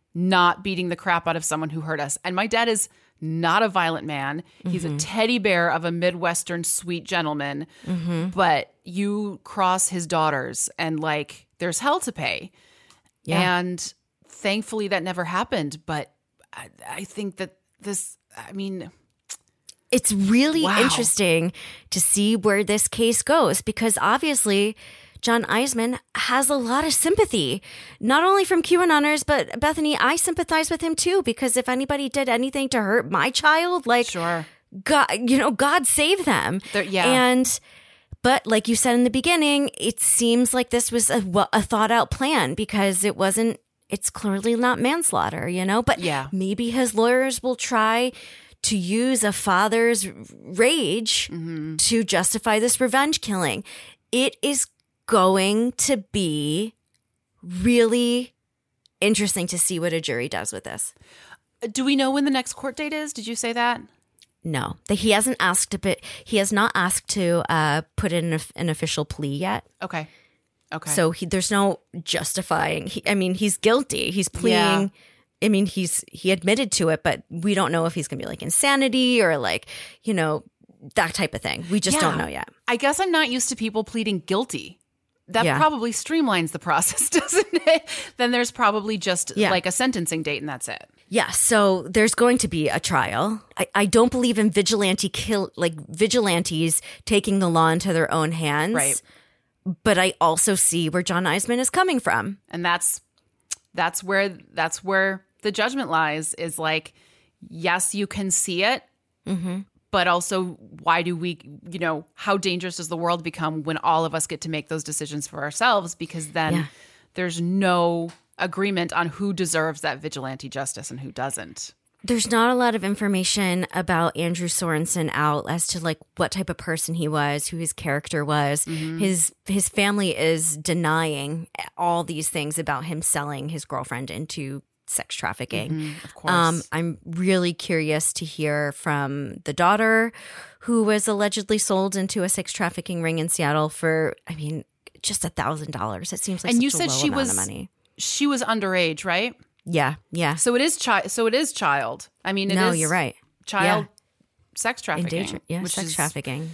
not beating the crap out of someone who hurt us. And my dad is not a violent man. He's Mm-hmm. a teddy bear of a Midwestern sweet gentleman. Mm-hmm. But you cross his daughters and, like, there's hell to pay. Yeah. And thankfully that never happened. But I, I think that this, I mean, It's really Wow. interesting to see where this case goes, because obviously John Eisman has a lot of sympathy, not only from QAnoners, but Bethany, I sympathize with him too, because if anybody did anything to hurt my child, like, Sure. God, you know, God save them. There- yeah. And, but like you said in the beginning, it seems like this was a, a thought out plan, because it wasn't, it's clearly not manslaughter, you know, but Yeah. maybe his lawyers will try to use a father's rage Mm-hmm. to justify this revenge killing. It is going to be really interesting to see what a jury does with this. Do we know when the next court date is? Did you say that? No, that he hasn't asked to put, he has not asked to uh, put in an, an official plea yet. Okay. Okay. So he, there's no justifying. He, I mean, he's guilty. He's pleading. I mean, he's he admitted to it, but we don't know if he's going to be like insanity or like, you know, that type of thing. We just Yeah. don't know yet. I guess I'm not used to people pleading guilty. That Yeah. probably streamlines the process, doesn't it? Then there's probably just Yeah. like a sentencing date and that's it. Yeah, so there's going to be a trial. I, I don't believe in vigilante kill, like vigilantes taking the law into their own hands. Right. But I also see where John Eisman is coming from. And that's that's where that's where the judgment lies, is like, yes, you can see it, Mm-hmm. but also why do we, you know, how dangerous does the world become when all of us get to make those decisions for ourselves? Because then Yeah. there's no agreement on who deserves that vigilante justice and who doesn't. There's not a lot of information about Andrew Sorensen out as to like what type of person he was, who his character was. Mm-hmm. His his family is denying all these things about him selling his girlfriend into sex trafficking. Mm-hmm, of course. Um, I'm really curious to hear from the daughter, who was allegedly sold into a sex trafficking ring in Seattle for, I mean, just a thousand dollars. It seems like And such you a said low she amount was of money. she was underage, right? Yeah, yeah. So it is child. So it is child. I mean, it No, is you're right. Child Yeah. sex trafficking, Endanger- yeah, which sex is trafficking.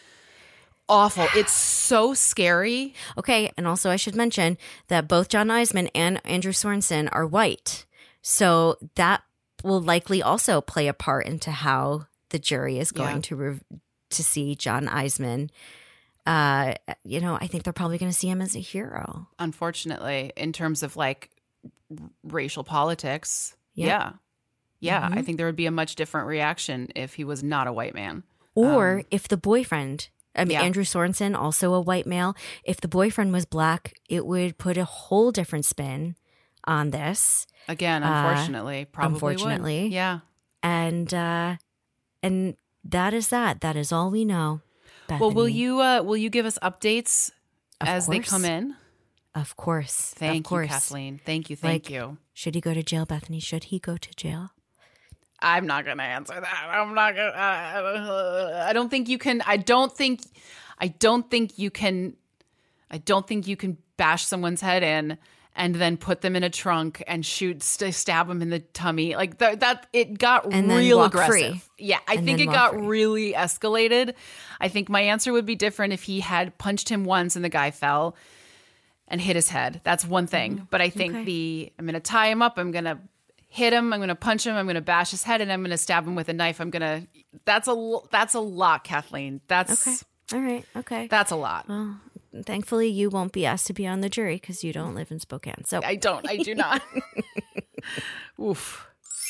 awful. It's so scary. Okay, and also I should mention that both John Eisman and Andrew Sorensen are white. So that will likely also play a part into how the jury is going Yeah. to re- to see John Eisman. Uh, you know, I think they're probably going to see him as a hero. Unfortunately, in terms of like r- racial politics, Yeah. yeah, yeah, Mm-hmm. I think there would be a much different reaction if he was not a white man. Or if the boyfriend, I mean, yeah. Andrew Sorensen, also a white male, if the boyfriend was black, it would put a whole different spin on this. Again, unfortunately, probably would. Uh, unfortunately. yeah. And uh, and that is that. That is all we know. Well, will Bethany. you uh, will you give us updates Of as they course. come in? Of course. Thank of course. you, Kathleen. Thank you. Thank Like, you. Should he go to jail, Bethany? Should he go to jail? I'm not going to answer that. I'm not going to uh, I don't think you can I don't think I don't think you can I don't think you can bash someone's head in and then put them in a trunk and shoot, st- stab them in the tummy. Like th- that, it got And then real walk aggressive. free. Yeah, I And think then it walk got free. really escalated. I think my answer would be different if he had punched him once and the guy fell and hit his head. That's one thing. But I think Okay. the, I'm going to tie him up. I'm going to hit him. I'm going to punch him. I'm going to bash his head and I'm going to stab him with a knife. I'm going to, that's a, l- that's a lot, Kathleen. That's, Okay. All right. Okay. that's a lot. Thankfully, you won't be asked to be on the jury because you don't live in Spokane. So I don't. I do not. Oof.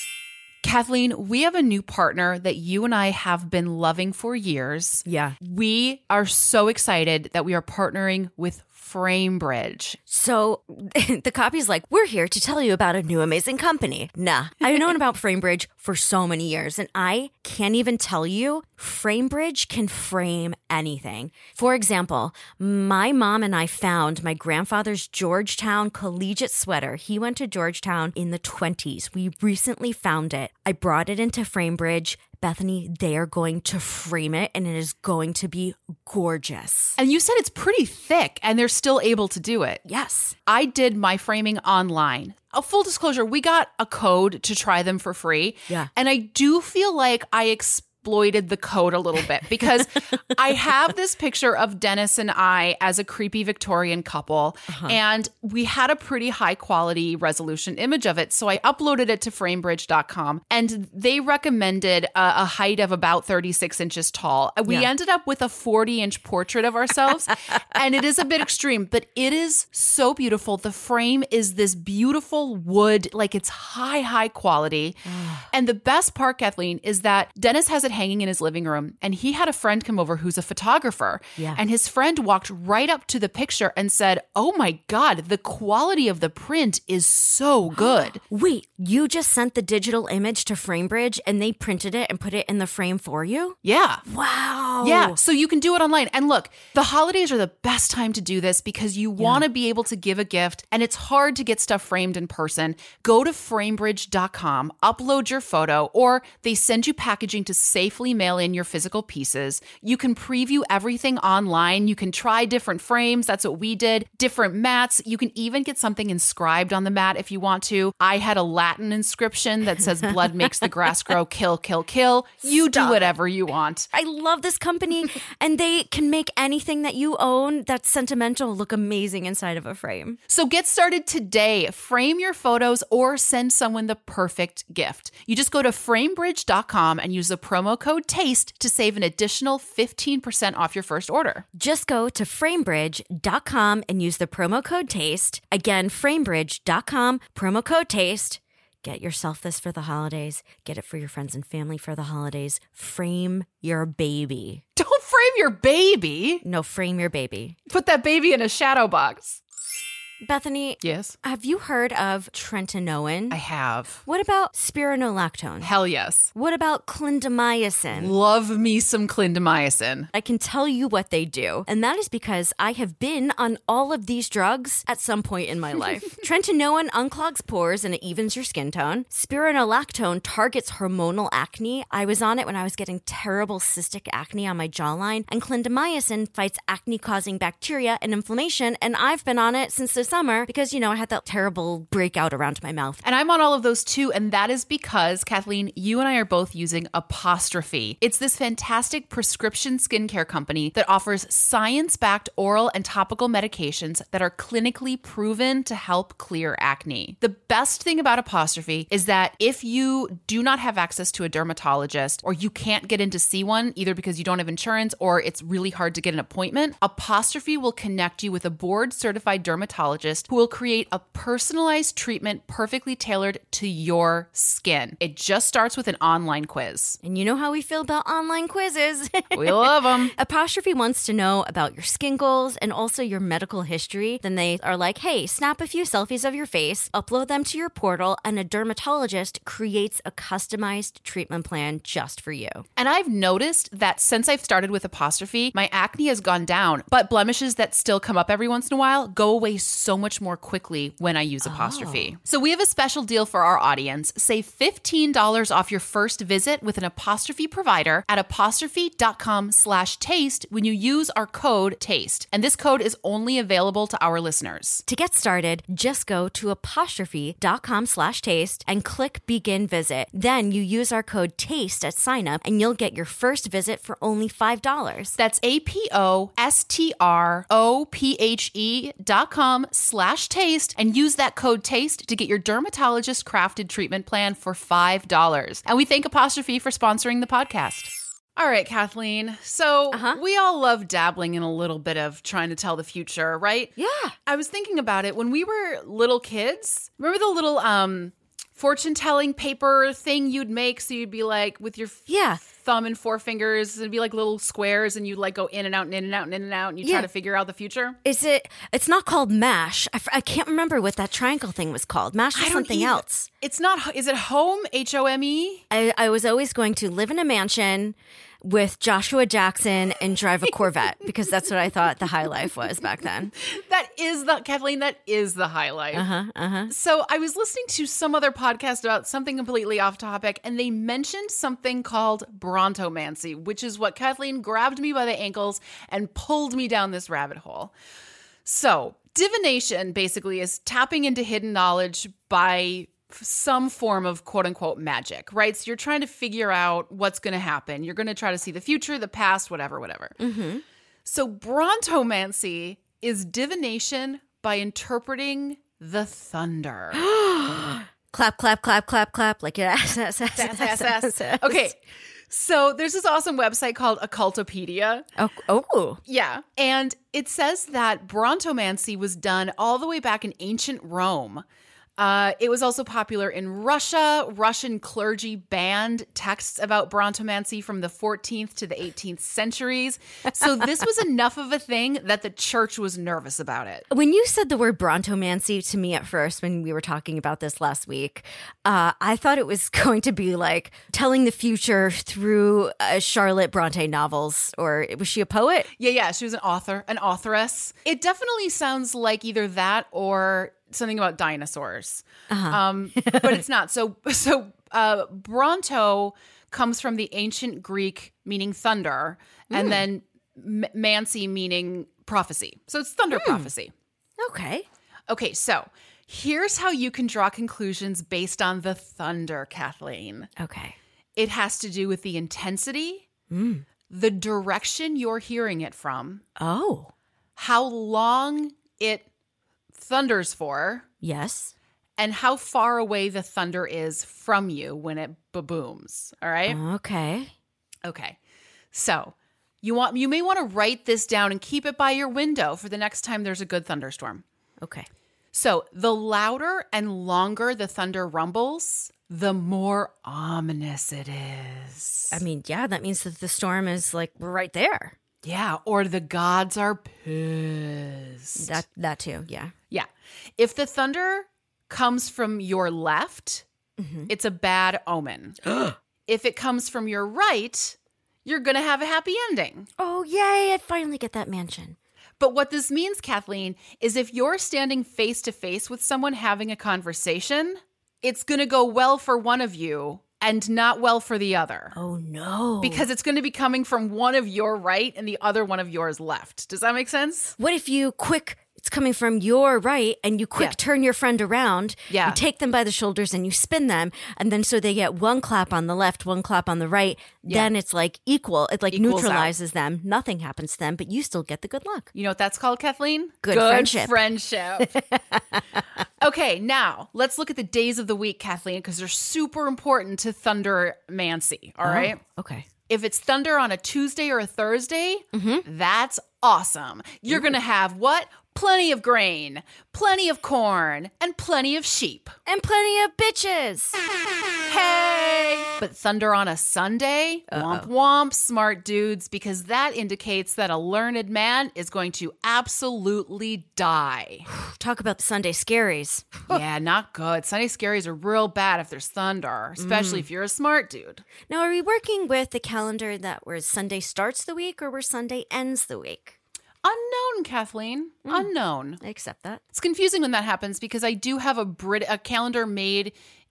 Kathleen, we have a new partner that you and I have been loving for years. yeah. We are so excited that we are partnering with FrameBridge. So the copy's like, we're here to tell you about a new amazing company. Nah, I've known about FrameBridge for so many years, and I can't even tell you, FrameBridge can frame anything. For example, my mom and I found my grandfather's Georgetown collegiate sweater. He went to Georgetown in the twenties. We recently found it. I brought it into FrameBridge. Bethany, they are going to frame it, and it is going to be gorgeous. And you said it's pretty thick and they're still able to do it. Yes. I did my framing online. A full disclosure, we got a code to try them for free. Yeah. And I do feel like I exploited the code a little bit because I have this picture of Dennis and I as a creepy Victorian couple, uh-huh. and we had a pretty high quality resolution image of it. So I uploaded it to framebridge dot com, and they recommended a, a height of about thirty-six inches tall. We Yeah. ended up with a forty inch portrait of ourselves, and it is a bit extreme, but it is so beautiful. The frame is this beautiful wood, like it's high, high quality. And the best part, Kathleen, is that Dennis has it hanging in his living room, and he had a friend come over who's a photographer. Yeah. And his friend walked right up to the picture and said, "Oh my God, the quality of the print is so good." Wait, you just sent the digital image to FrameBridge and they printed it and put it in the frame for you? Yeah. Wow. Yeah, so you can do it online. And look, the holidays are the best time to do this because you want to be able to give a gift, and it's hard to get stuff framed in person. Go to framebridge dot com, upload your photo, or they send you packaging to safely mail in your physical pieces. You can preview everything online. You can try different frames. That's what we did. Different mats. You can even get something inscribed on the mat if you want to. I had a Latin inscription that says blood makes the grass grow, kill, kill, kill. You Stop do whatever you want. I love this company, and they can make anything that you own that's sentimental look amazing inside of a frame. So get started today. Frame your photos or send someone the perfect gift. You just go to framebridge dot com and use the promo code TASTE to save an additional fifteen percent off your first order. Just go to framebridge dot com and use the promo code TASTE. Again, framebridge dot com, promo code TASTE. Get yourself this for the holidays. Get it for your friends and family for the holidays. Frame your baby. Don't frame your baby. No, frame your baby. Put that baby in a shadow box. Bethany, Yes, have you heard of Trentanoin? I have. What about spironolactone? Hell yes. What about clindamycin? Love me some clindamycin. I can tell you what they do, and that is because I have been on all of these drugs at some point in my life. Trentanoin unclogs pores and it evens your skin tone. Spironolactone targets hormonal acne. I was on it when I was getting terrible cystic acne on my jawline, and clindamycin fights acne-causing bacteria and inflammation, and I've been on it since the summer because, you know, I had that terrible breakout around my mouth. And I'm on all of those too. And that is because, Kathleen, you and I are both using Apostrophe. It's this fantastic prescription skincare company that offers science-backed oral and topical medications that are clinically proven to help clear acne. The best thing about Apostrophe is that if you do not have access to a dermatologist, or you can't get in to see one, either because you don't have insurance or it's really hard to get an appointment, Apostrophe will connect you with a board-certified dermatologist who will create a personalized treatment perfectly tailored to your skin. It just starts with an online quiz. And you know how we feel about online quizzes. We love them. Apostrophe wants to know about your skin goals and also your medical history. Then they are like, hey, snap a few selfies of your face, upload them to your portal, and a dermatologist creates a customized treatment plan just for you. And I've noticed that since I've started with Apostrophe, my acne has gone down, but blemishes that still come up every once in a while go away so so much more quickly when I use apostrophe. Oh. So we have a special deal for our audience. Save fifteen dollars off your first visit with an apostrophe provider at apostrophe.com slash taste when you use our code TASTE. And this code is only available to our listeners. To get started, just go to apostrophe.com slash taste and click begin visit. Then you use our code TASTE at sign up and you'll get your first visit for only five dollars. That's A-P-O-S-T-R-O-P-H-E dot com slash taste and use that code TASTE to get your dermatologist crafted treatment plan for five dollars. And we thank Apostrophe for sponsoring the podcast. All right, Kathleen. So uh-huh. we all love dabbling in a little bit of trying to tell the future, right? Yeah. I was thinking about it when we were little kids. Remember the little um, fortune-telling paper thing you'd make? So you'd be like with your yeah. thumb and four fingers. It'd be like little squares and you'd like go in and out and in and out and in and out and you yeah. try to figure out the future. Is it, it's not called MASH. I, f- I can't remember what that triangle thing was called. MASH is something even, else. It's not, is it home? H O M E? I, I was always going to live in a mansion with Joshua Jackson and drive a Corvette because that's what I thought the high life was back then. That is the, Kathleen, that is the high life. Uh-huh, uh-huh. So I was listening to some other podcast about something completely off topic, and they mentioned something called brontomancy, which is what Kathleen grabbed me by the ankles and pulled me down this rabbit hole. So divination basically is tapping into hidden knowledge by some form of quote unquote magic, right? So you're trying to figure out what's going to happen. You're going to try to see the future, the past, whatever, whatever. Mm-hmm. So brontomancy is divination by interpreting the thunder. Clap, clap, clap, clap, clap. Like your ass, ass, ass, ass, ass, ass, ass, ass. Okay. So there's this awesome website called Occultopedia. Oh, oh. Yeah. And it says that brontomancy was done all the way back in ancient Rome. Uh, it was also popular in Russia. Russian clergy banned texts about brontomancy from the fourteenth to the eighteenth centuries. So this was enough of a thing that the church was nervous about it. When you said the word brontomancy to me at first, when we were talking about this last week, uh, I thought it was going to be like telling the future through uh, Charlotte Bronte novels. Or was she a poet? Yeah, yeah. She was an author, an authoress. It definitely sounds like either that or something about dinosaurs. Uh-huh. Um, but it's not. So, so uh, Bronto comes from the ancient Greek meaning thunder, mm. and then m- mancy meaning prophecy. So it's thunder mm. prophecy. Okay. Okay, so here's how you can draw conclusions based on the thunder, Kathleen. Okay. It has to do with the intensity, mm. the direction you're hearing it from. Oh. How long it thunders for. Yes. And how far away the thunder is from you when it ba-booms. All right? Okay. Okay. So you want you may want to write this down and keep it by your window for the next time there's a good thunderstorm. Okay. So the louder and longer the thunder rumbles, the more ominous it is. I mean, yeah, that means that the storm is like right there. Yeah, or the gods are pissed. That that too, yeah. Yeah. If the thunder comes from your left, mm-hmm. it's a bad omen. If it comes from your right, you're going to have a happy ending. Oh, yay, I finally get that mansion. But what this means, Kathleen, is if you're standing face to face with someone having a conversation, it's going to go well for one of you and not well for the other. Oh, no. Because it's going to be coming from one of your right and the other one of yours left. Does that make sense? What if you quick, it's coming from your right, and you quick Yeah. turn your friend around, Yeah. you take them by the shoulders and you spin them, and then so they get one clap on the left, one clap on the right, Yeah. then it's like equal. It like Equals neutralizes them. Nothing happens to them, but you still get the good luck. You know what that's called, Kathleen? Good friendship. friendship. Okay, now let's look at the days of the week, Kathleen, because they're super important to Thundermancy. All right. Oh, okay. If it's thunder on a Tuesday or a Thursday, Mm-hmm. that's awesome. You're going to have what? Plenty of grain, plenty of corn, and plenty of sheep. And plenty of bitches. Hey! But thunder on a Sunday? Womp womp, smart dudes, because that indicates that a learned man is going to absolutely die. Talk about the Sunday scaries. Yeah, not good. Sunday scaries are real bad if there's thunder, especially if you're a smart dude. Now, are we working with the calendar that where Sunday starts the week or where Sunday ends the week? Unknown, Kathleen. Mm. Unknown. I accept that. It's confusing when that happens because I do have a Brit a calendar made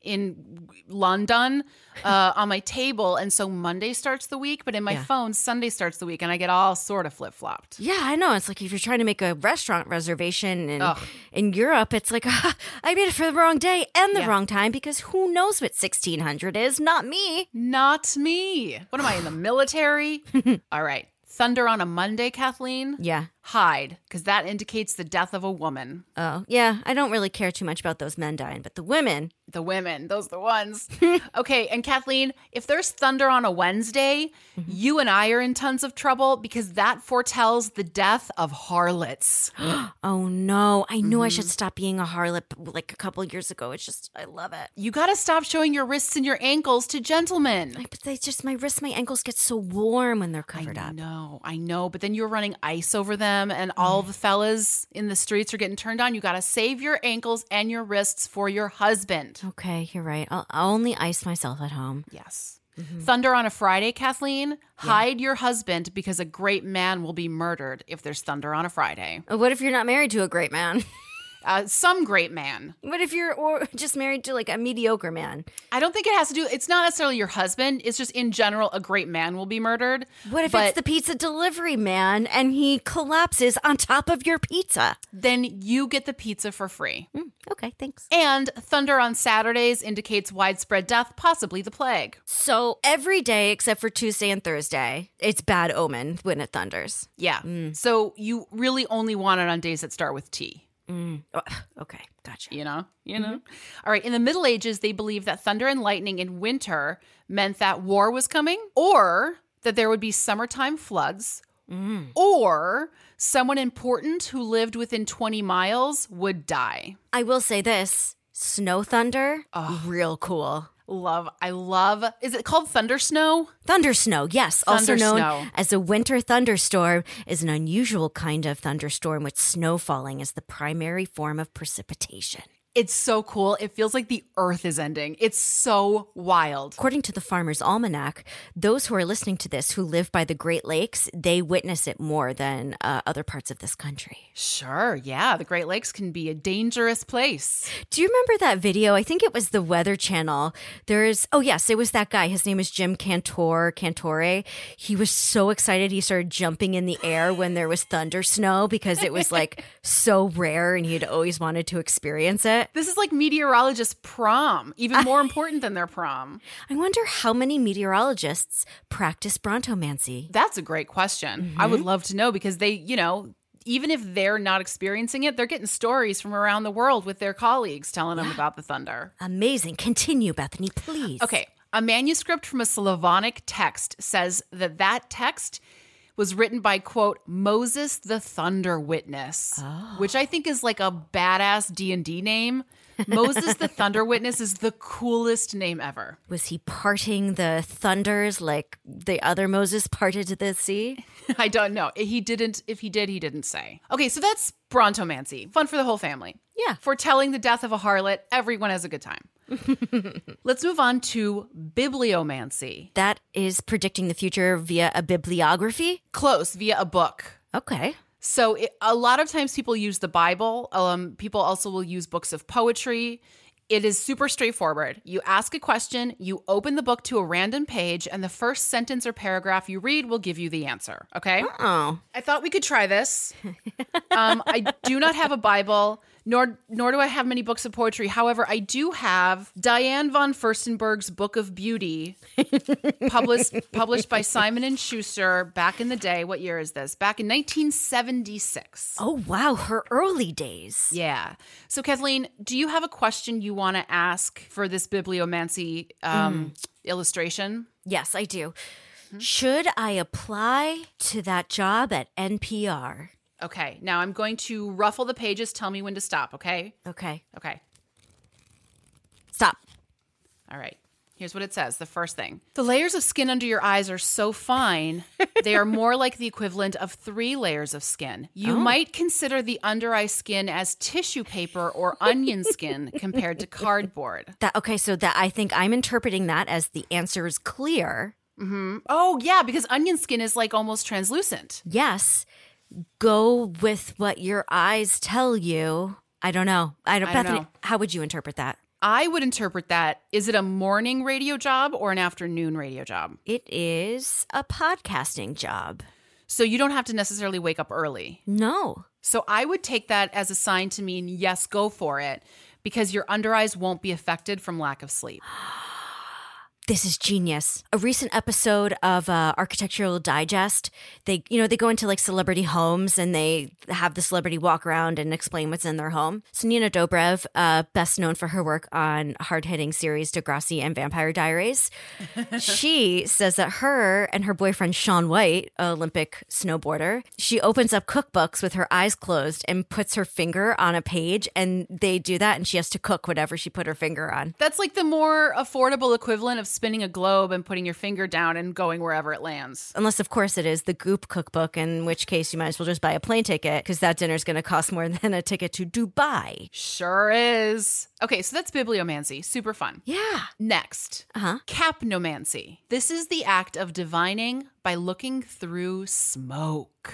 in London uh, on my table, and so Monday starts the week, but in my yeah. phone, Sunday starts the week, and I get all sort of flip-flopped. Yeah, I know. It's like if you're trying to make a restaurant reservation in, in Europe, it's like, ah, I made it for the wrong day and the yeah. wrong time because who knows what sixteen hundred is? Not me. Not me. What am I, in the military? All right. Thunder on a Monday, Kathleen? Yeah. Hide, because that indicates the death of a woman. Oh, yeah. I don't really care too much about those men dying, but the women. The women. Those are the ones. Okay, and Kathleen, if there's thunder on a Wednesday, mm-hmm. you and I are in tons of trouble because that foretells the death of harlots. Oh, no. I knew mm-hmm. I should stop being a harlot like a couple years ago. It's just, I love it. You got to stop showing your wrists and your ankles to gentlemen. But they just, my wrists, my ankles get so warm when they're covered I up. I know, I know. But then you're running ice over them and all the fellas in the streets are getting turned on. You got to save your ankles and your wrists for your husband. Okay, you're right. I'll, I'll only ice myself at home. Yes. Mm-hmm. Thunder on a Friday, Kathleen. Yeah. Hide your husband because a great man will be murdered if there's thunder on a Friday. What if you're not married to a great man? Uh, some great man. What if you're or just married to like a mediocre man? I don't think it has to do, it's not necessarily your husband. It's just in general, a great man will be murdered. What if it's the pizza delivery man and he collapses on top of your pizza? Then you get the pizza for free. Mm, okay, thanks. And thunder on Saturdays indicates widespread death, possibly the plague. So every day except for Tuesday and Thursday, it's bad omen when it thunders. Yeah. Mm. So you really only want it on days that start with T. Mm. Oh, okay, gotcha. You know, you know. Mm-hmm. All right. In the Middle Ages, they believed that thunder and lightning in winter meant that war was coming, or that there would be summertime floods, mm. or someone important who lived within twenty miles would die. I will say this: snow thunder, oh. real cool. Love, I love, is it called thunder snow? Thunder snow, yes. Thunder also known snow. as a winter thunderstorm, is an unusual kind of thunderstorm with snow falling as the primary form of precipitation. It's so cool. It feels like the earth is ending. It's so wild. According to the Farmer's Almanac, those who are listening to this who live by the Great Lakes, they witness it more than uh, other parts of this country. Sure, yeah. The Great Lakes can be a dangerous place. Do you remember that video? I think it was the Weather Channel. There's, oh yes, it was that guy. His name is Jim Cantor, Cantore. He was so excited he started jumping in the air when there was thunder snow because it was like so rare and he'd always wanted to experience it. This is like meteorologist prom, even more important than their prom. I wonder how many meteorologists practice brontomancy. That's a great question. Mm-hmm. I would love to know because they, you know, even if they're not experiencing it, they're getting stories from around the world with their colleagues telling them about the thunder. Amazing. Continue, Bethany, please. Okay. A manuscript from a Slavonic text says that that text was written by, quote, Moses the Thunder Witness, oh. which I think is like a badass D and D name. Moses the Thunder Witness is the coolest name ever. Was he parting the thunders like the other Moses parted the sea? I don't know. He didn't. If he did, he didn't say. Okay, so that's brontomancy. Fun for the whole family. Yeah. Foretelling the death of a harlot. Everyone has a good time. Let's move on to bibliomancy. That is predicting the future via a bibliography? Close, via a book. Okay. So it, a lot of times people use the Bible. Um, people also will use books of poetry. It is super straightforward. You ask a question, you open the book to a random page, and the first sentence or paragraph you read will give you the answer. Okay? Oh. I thought we could try this. um, I do not have a Bible, nor nor do I have many books of poetry. However, I do have Diane von Furstenberg's Book of Beauty, published published by Simon and Schuster back in the day. What year is this? Back in nineteen seventy-six. Oh, wow. Her early days. Yeah. So, Kathleen, do you have a question you want to ask for this bibliomancy um, mm. illustration? Yes, I do. Mm-hmm. Should I apply to that job at N P R? Okay, now I'm going to ruffle the pages. Tell me when to stop, okay? Okay. Okay. Stop. All right. Here's what it says. The first thing. The layers of skin under your eyes are so fine, they are more like the equivalent of three layers of skin. You oh. might consider the under eye skin as tissue paper or onion skin compared to cardboard. That okay, so that I think I'm interpreting that as the answer is clear. Mm-hmm. Oh, yeah, because onion skin is like almost translucent. Yes. go with what your eyes tell you. I don't know. I don't, I don't Bethany, know. how would you interpret that? I would interpret that, is it a morning radio job or an afternoon radio job? It is a podcasting job. So you don't have to necessarily wake up early. No. So I would take that as a sign to mean, yes, go for it, because your under eyes won't be affected from lack of sleep. This is genius. A recent episode of uh, Architectural Digest, they, you know, they go into like celebrity homes and they have the celebrity walk around and explain what's in their home. So Nina Dobrev, uh, best known for her work on hard-hitting series Degrassi and Vampire Diaries, she says that her and her boyfriend Shaun White, an Olympic snowboarder, she opens up cookbooks with her eyes closed and puts her finger on a page, and they do that, and she has to cook whatever she put her finger on. That's like the more affordable equivalent of spinning a globe and putting your finger down and going wherever it lands. Unless, of course, it is the Goop cookbook, in which case you might as well just buy a plane ticket because that dinner's going to cost more than a ticket to Dubai. Sure is. Okay, so that's bibliomancy. Super fun. Yeah. Next, Uh-huh. capnomancy. This is the act of divining by looking through smoke.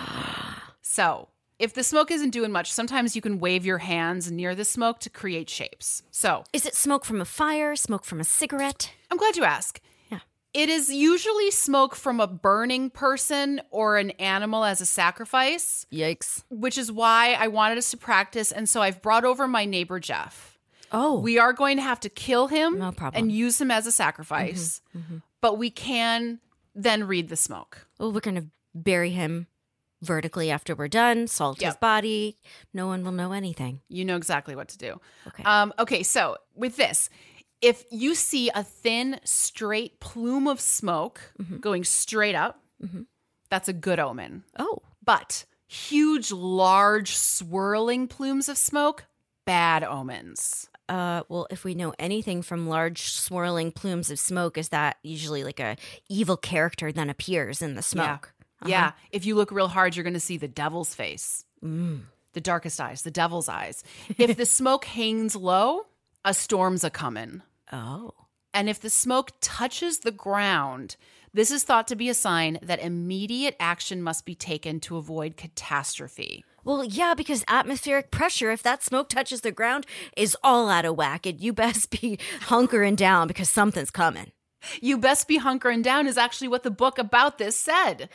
So, if the smoke isn't doing much, sometimes you can wave your hands near the smoke to create shapes. So, Is it smoke from a fire, smoke from a cigarette? I'm glad you asked. Yeah. It is usually smoke from a burning person or an animal as a sacrifice, Yikes. which is why I wanted us to practice. And so I've brought over my neighbor, Jeff. Oh. We are going to have to kill him No problem. and use him as a sacrifice, but we can then read the smoke. Well, we're going to bury him vertically after we're done, salt his Yep. body. No one will know anything. You know exactly what to do. Okay. Um, okay, so with this, if you see a thin, straight plume of smoke going straight up, that's a good omen. Oh. But huge, large, swirling plumes of smoke, bad omens. Uh, well, if we know anything from large swirling plumes of smoke, is that usually like a evil character then appears in the smoke? Yeah, if you look real hard, you're going to see the devil's face. The darkest eyes, the devil's eyes. If the smoke hangs low, a storm's a coming. Oh. And if the smoke touches the ground, this is thought to be a sign that immediate action must be taken to avoid catastrophe. Well, yeah, because atmospheric pressure, if that smoke touches the ground, is all out of whack. And you best be hunkering down because something's coming. You best be hunkering down is actually what the book about this said.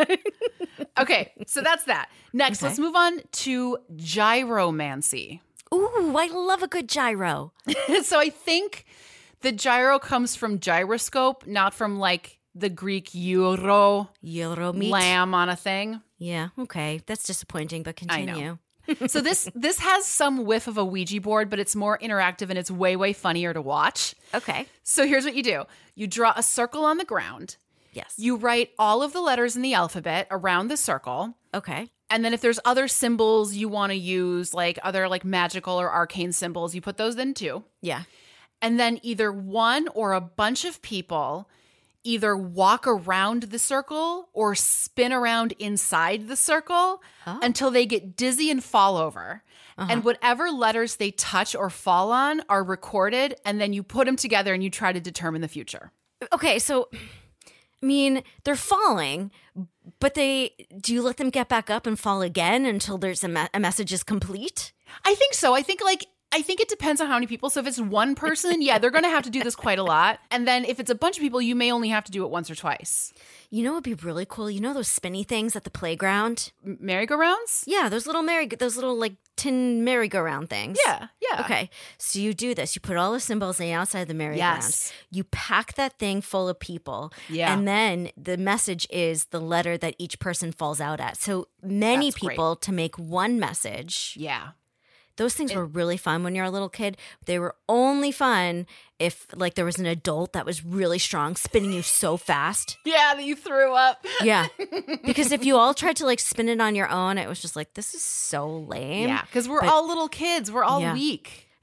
Okay, so that's that. Next, Okay. let's move on to gyromancy. Ooh, I love a good gyro. So I think the gyro comes from gyroscope, not from like the Greek euro, Gyro meat. lamb on a thing. Yeah, okay. That's disappointing, but I know. continue. So this this has some whiff of a Ouija board, but it's more interactive and it's way, way funnier to watch. Okay. So here's what you do. You draw a circle on the ground. Yes. You write all of the letters in the alphabet around the circle. Okay. And then if there's other symbols you want to use, like other like magical or arcane symbols, you put those in too. Yeah. And then either one or a bunch of people either walk around the circle or spin around inside the circle Oh. until they get dizzy and fall over. Uh-huh. And whatever letters they touch or fall on are recorded, and then you put them together and you try to determine the future. Okay, so I mean, they're falling, but they do you let them get back up and fall again until there's a, me- a message is complete? I think so. I think like I think it depends on how many people. So if it's one person, yeah, they're going to have to do this quite a lot. And then if it's a bunch of people, you may only have to do it once or twice. You know what would be really cool? You know those spinny things at the playground? M- merry-go-rounds? Yeah, those little merry those little like tin merry-go-round things. Yeah, yeah. Okay, so you do this. You put all the symbols on the outside of the merry-go-round. Yes. You pack that thing full of people. Yeah. And then the message is the letter that each person falls out at. So many That's great. people to make one message. Yeah. Those things were really fun when you're a little kid. They were only fun if like there was an adult that was really strong spinning you so fast. Yeah, that you threw up. Yeah. Because if you all tried to like spin it on your own, it was just like, this is so lame. Yeah, because we're But- all little kids. We're all Yeah. weak.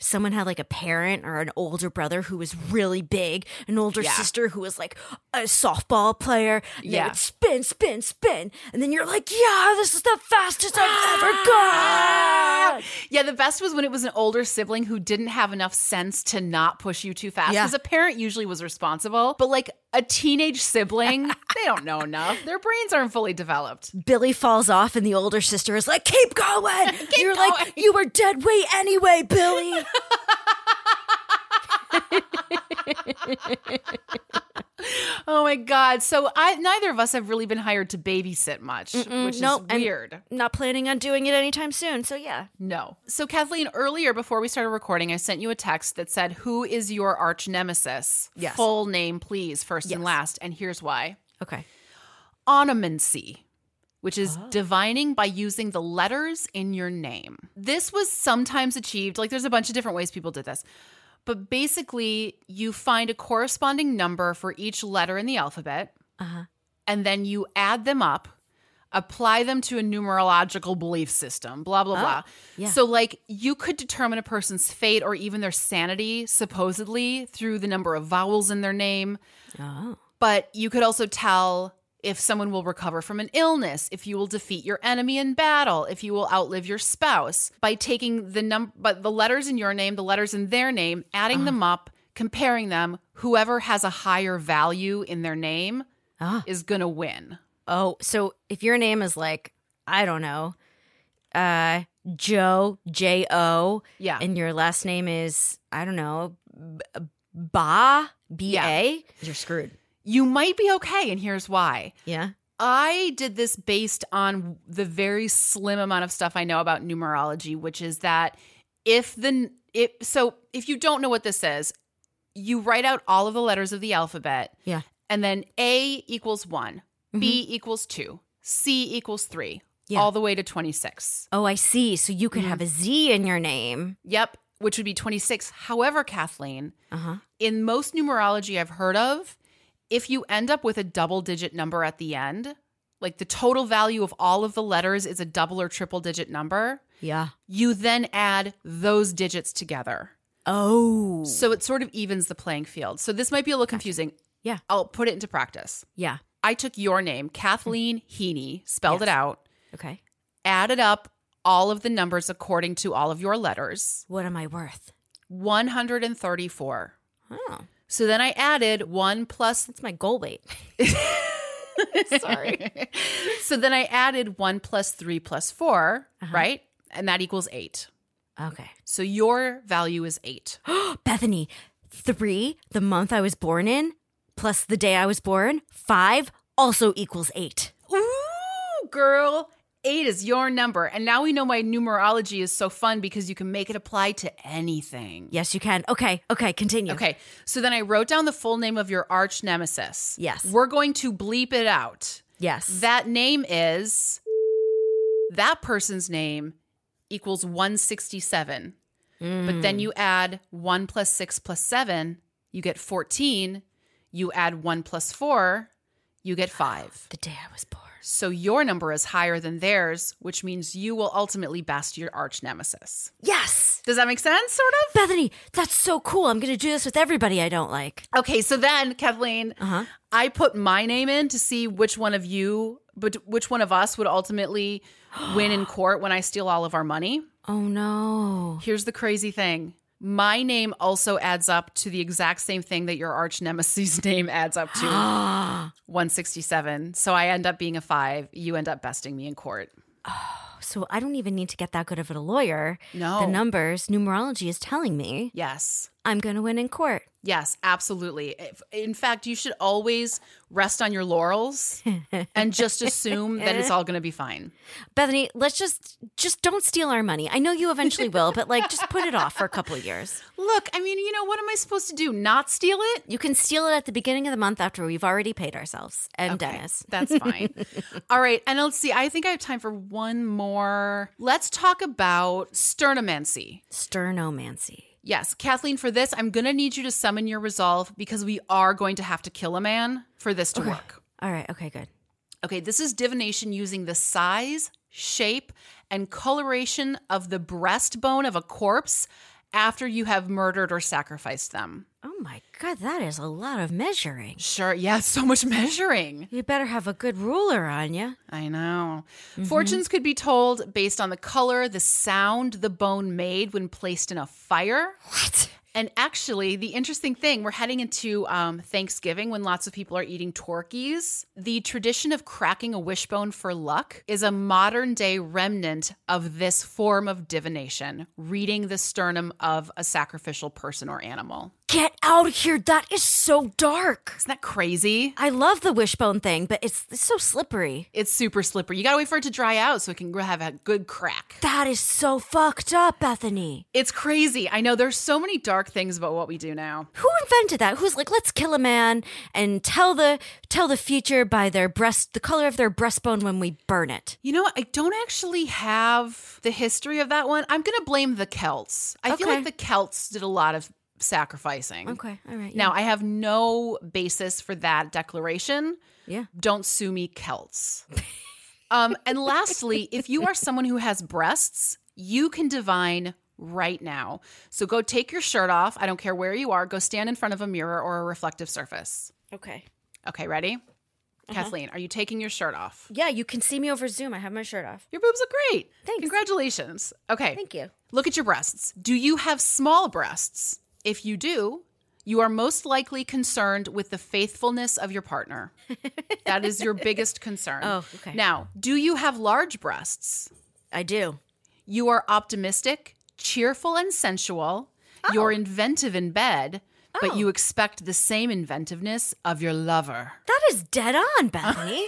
someone had like a parent or an older brother who was really big, an older Yeah. sister who was like a softball player. And Yeah. They would spin, spin, spin. And then you're like, yeah, this is the fastest I've ever gone. Yeah, the best was when it was an older sibling who didn't have enough sense to not push you too fast. Yeah. Because a parent usually was responsible. But like a teenage sibling, they don't know enough. Their brains aren't fully developed. Billy falls off, and the older sister is like, keep going. You're like, you were dead weight anyway, Billy. Oh my God. So I neither of us have really been hired to babysit much, which Nope, is and weird. Not planning on doing it anytime soon. So yeah. No. So Kathleen, earlier before we started recording, I sent you a text that said, who is your arch nemesis? Yes. Full name, please, first and Yes. last. And here's why. Okay. Onomancy, which is Oh. divining by using the letters in your name. This was sometimes achieved, like there's a bunch of different ways people did this. But basically, you find a corresponding number for each letter in the alphabet, Uh-huh. and then you add them up, apply them to a numerological belief system, blah, blah, blah. yeah. So, like, you could determine a person's fate or even their sanity, supposedly, through the number of vowels in their name. Oh. But you could also tell if someone will recover from an illness, if you will defeat your enemy in battle, if you will outlive your spouse by taking the num but the letters in your name, the letters in their name, adding them up, comparing them, whoever has a higher value in their name Ah. is going to win. Oh, so if your name is like, I don't know, uh, Joe, J O, Yeah. and your last name is, I don't know, B- Ba, B A, you're screwed. You might be okay, and here's why. Yeah. I did this based on the very slim amount of stuff I know about numerology, which is that if the if so if you don't know what this is, you write out all of the letters of the alphabet. Yeah. And then A equals one, B equals two, C equals three, Yeah. all the way to twenty-six. Oh, I see. So you could have a Z in your name. Yep, which would be twenty-six. However, Kathleen, Uh-huh. in most numerology I've heard of, if you end up with a double digit number at the end, like the total value of all of the letters is a double or triple digit number, Yeah. you then add those digits together. Oh. So it sort of evens the playing field. So this might be a little confusing. Yeah. I'll put it into practice. Yeah. I took your name, Kathleen Heaney, spelled Yes. it out, Okay. added up all of the numbers according to all of your letters, What am I worth? one hundred thirty-four. Oh, So then I added one plus that's my goal weight. Sorry. So then I added one plus three plus four, right? And that equals eight. Okay. So your value is eight. Bethany, three, the month I was born in, plus the day I was born, five, also equals eight. Ooh, girl. Eight is your number. And now we know why numerology is so fun because you can make it apply to anything. Yes, you can. Okay. Okay. Continue. Okay. So then I wrote down the full name of your arch nemesis. Yes. We're going to bleep it out. Yes. That name is, that person's name equals one sixty-seven. But then you add one plus six plus seven, you get fourteen. You add one plus four, you get five. the day I was born. So your number is higher than theirs, which means you will ultimately best your arch nemesis. Yes. Does that make sense, sort of? Bethany, that's so cool. I'm going to do this with everybody I don't like. Okay, so then, Kathleen, Uh-huh. I put my name in to see which one of you, but which one of us would ultimately win in court when I steal all of our money. Oh, no. Here's the crazy thing. My name also adds up to the exact same thing that your arch nemesis name adds up to. one sixty-seven. So I end up being a five. You end up besting me in court. So I don't even need to get that good of a lawyer. No. The numbers, numerology is telling me Yes. I'm going to win in court. Yes, absolutely. If- In fact, you should always rest on your laurels and just assume that it's all going to be fine. Bethany, let's just just don't steal our money. I know you eventually will, but like just put it off for a couple of years. Look, I mean, you know, what am I supposed to do? Not steal it? You can steal it at the beginning of the month after we've already paid ourselves and Okay, Dennis. That's fine. All right. And let's see. I think I have time for one more. Let's talk about sternomancy. Sternomancy. Yes. Kathleen, for this, I'm going to need you to summon your resolve because we are going to have to kill a man for this to work. All right. Okay, good. Okay. This is divination using the size, shape, and coloration of the breastbone of a corpse after you have murdered or sacrificed them. Oh my God, that is a lot of measuring. Sure, yeah, so much measuring. You better have a good ruler on you. I know. Mm-hmm. Fortunes could be told based on the color, the sound the bone made when placed in a fire. What? And actually, the interesting thing, we're heading into um, Thanksgiving when lots of people are eating turkeys. The tradition of cracking a wishbone for luck is a modern day remnant of this form of divination, reading the sternum of a sacrificial person or animal. Get out of here. That is so dark. Isn't that crazy? I love the wishbone thing, but it's, it's so slippery. It's super slippery. You gotta wait for it to dry out so it can have a good crack. That is so fucked up, Bethany. It's crazy. I know there's so many dark things about what we do now. Who invented that? Who's like, let's kill a man and tell the tell the future by their breast, the color of their breastbone when we burn it? You know what? I don't actually have the history of that one. I'm gonna blame the Celts. I Okay. feel like the Celts did a lot of sacrificing. Okay, all right. Now, yeah. I have no basis for that declaration. Yeah. Don't sue me, Celts. um, and lastly, if you are someone who has breasts, you can divine right now. So go take your shirt off. I don't care where you are. Go stand in front of a mirror or a reflective surface. Okay. Okay, ready? Kathleen, are you taking your shirt off? Yeah, you can see me over Zoom. I have my shirt off. Your boobs look great. Thanks. Congratulations. Okay. Thank you. Look at your breasts. Do you have small breasts? If you do, you are most likely concerned with the faithfulness of your partner. That is your biggest concern. Oh, okay. Now, do you have large breasts? I do. You are optimistic, cheerful, and sensual. Oh. You're inventive in bed, but Oh. you expect the same inventiveness of your lover. That is dead on, Bethany.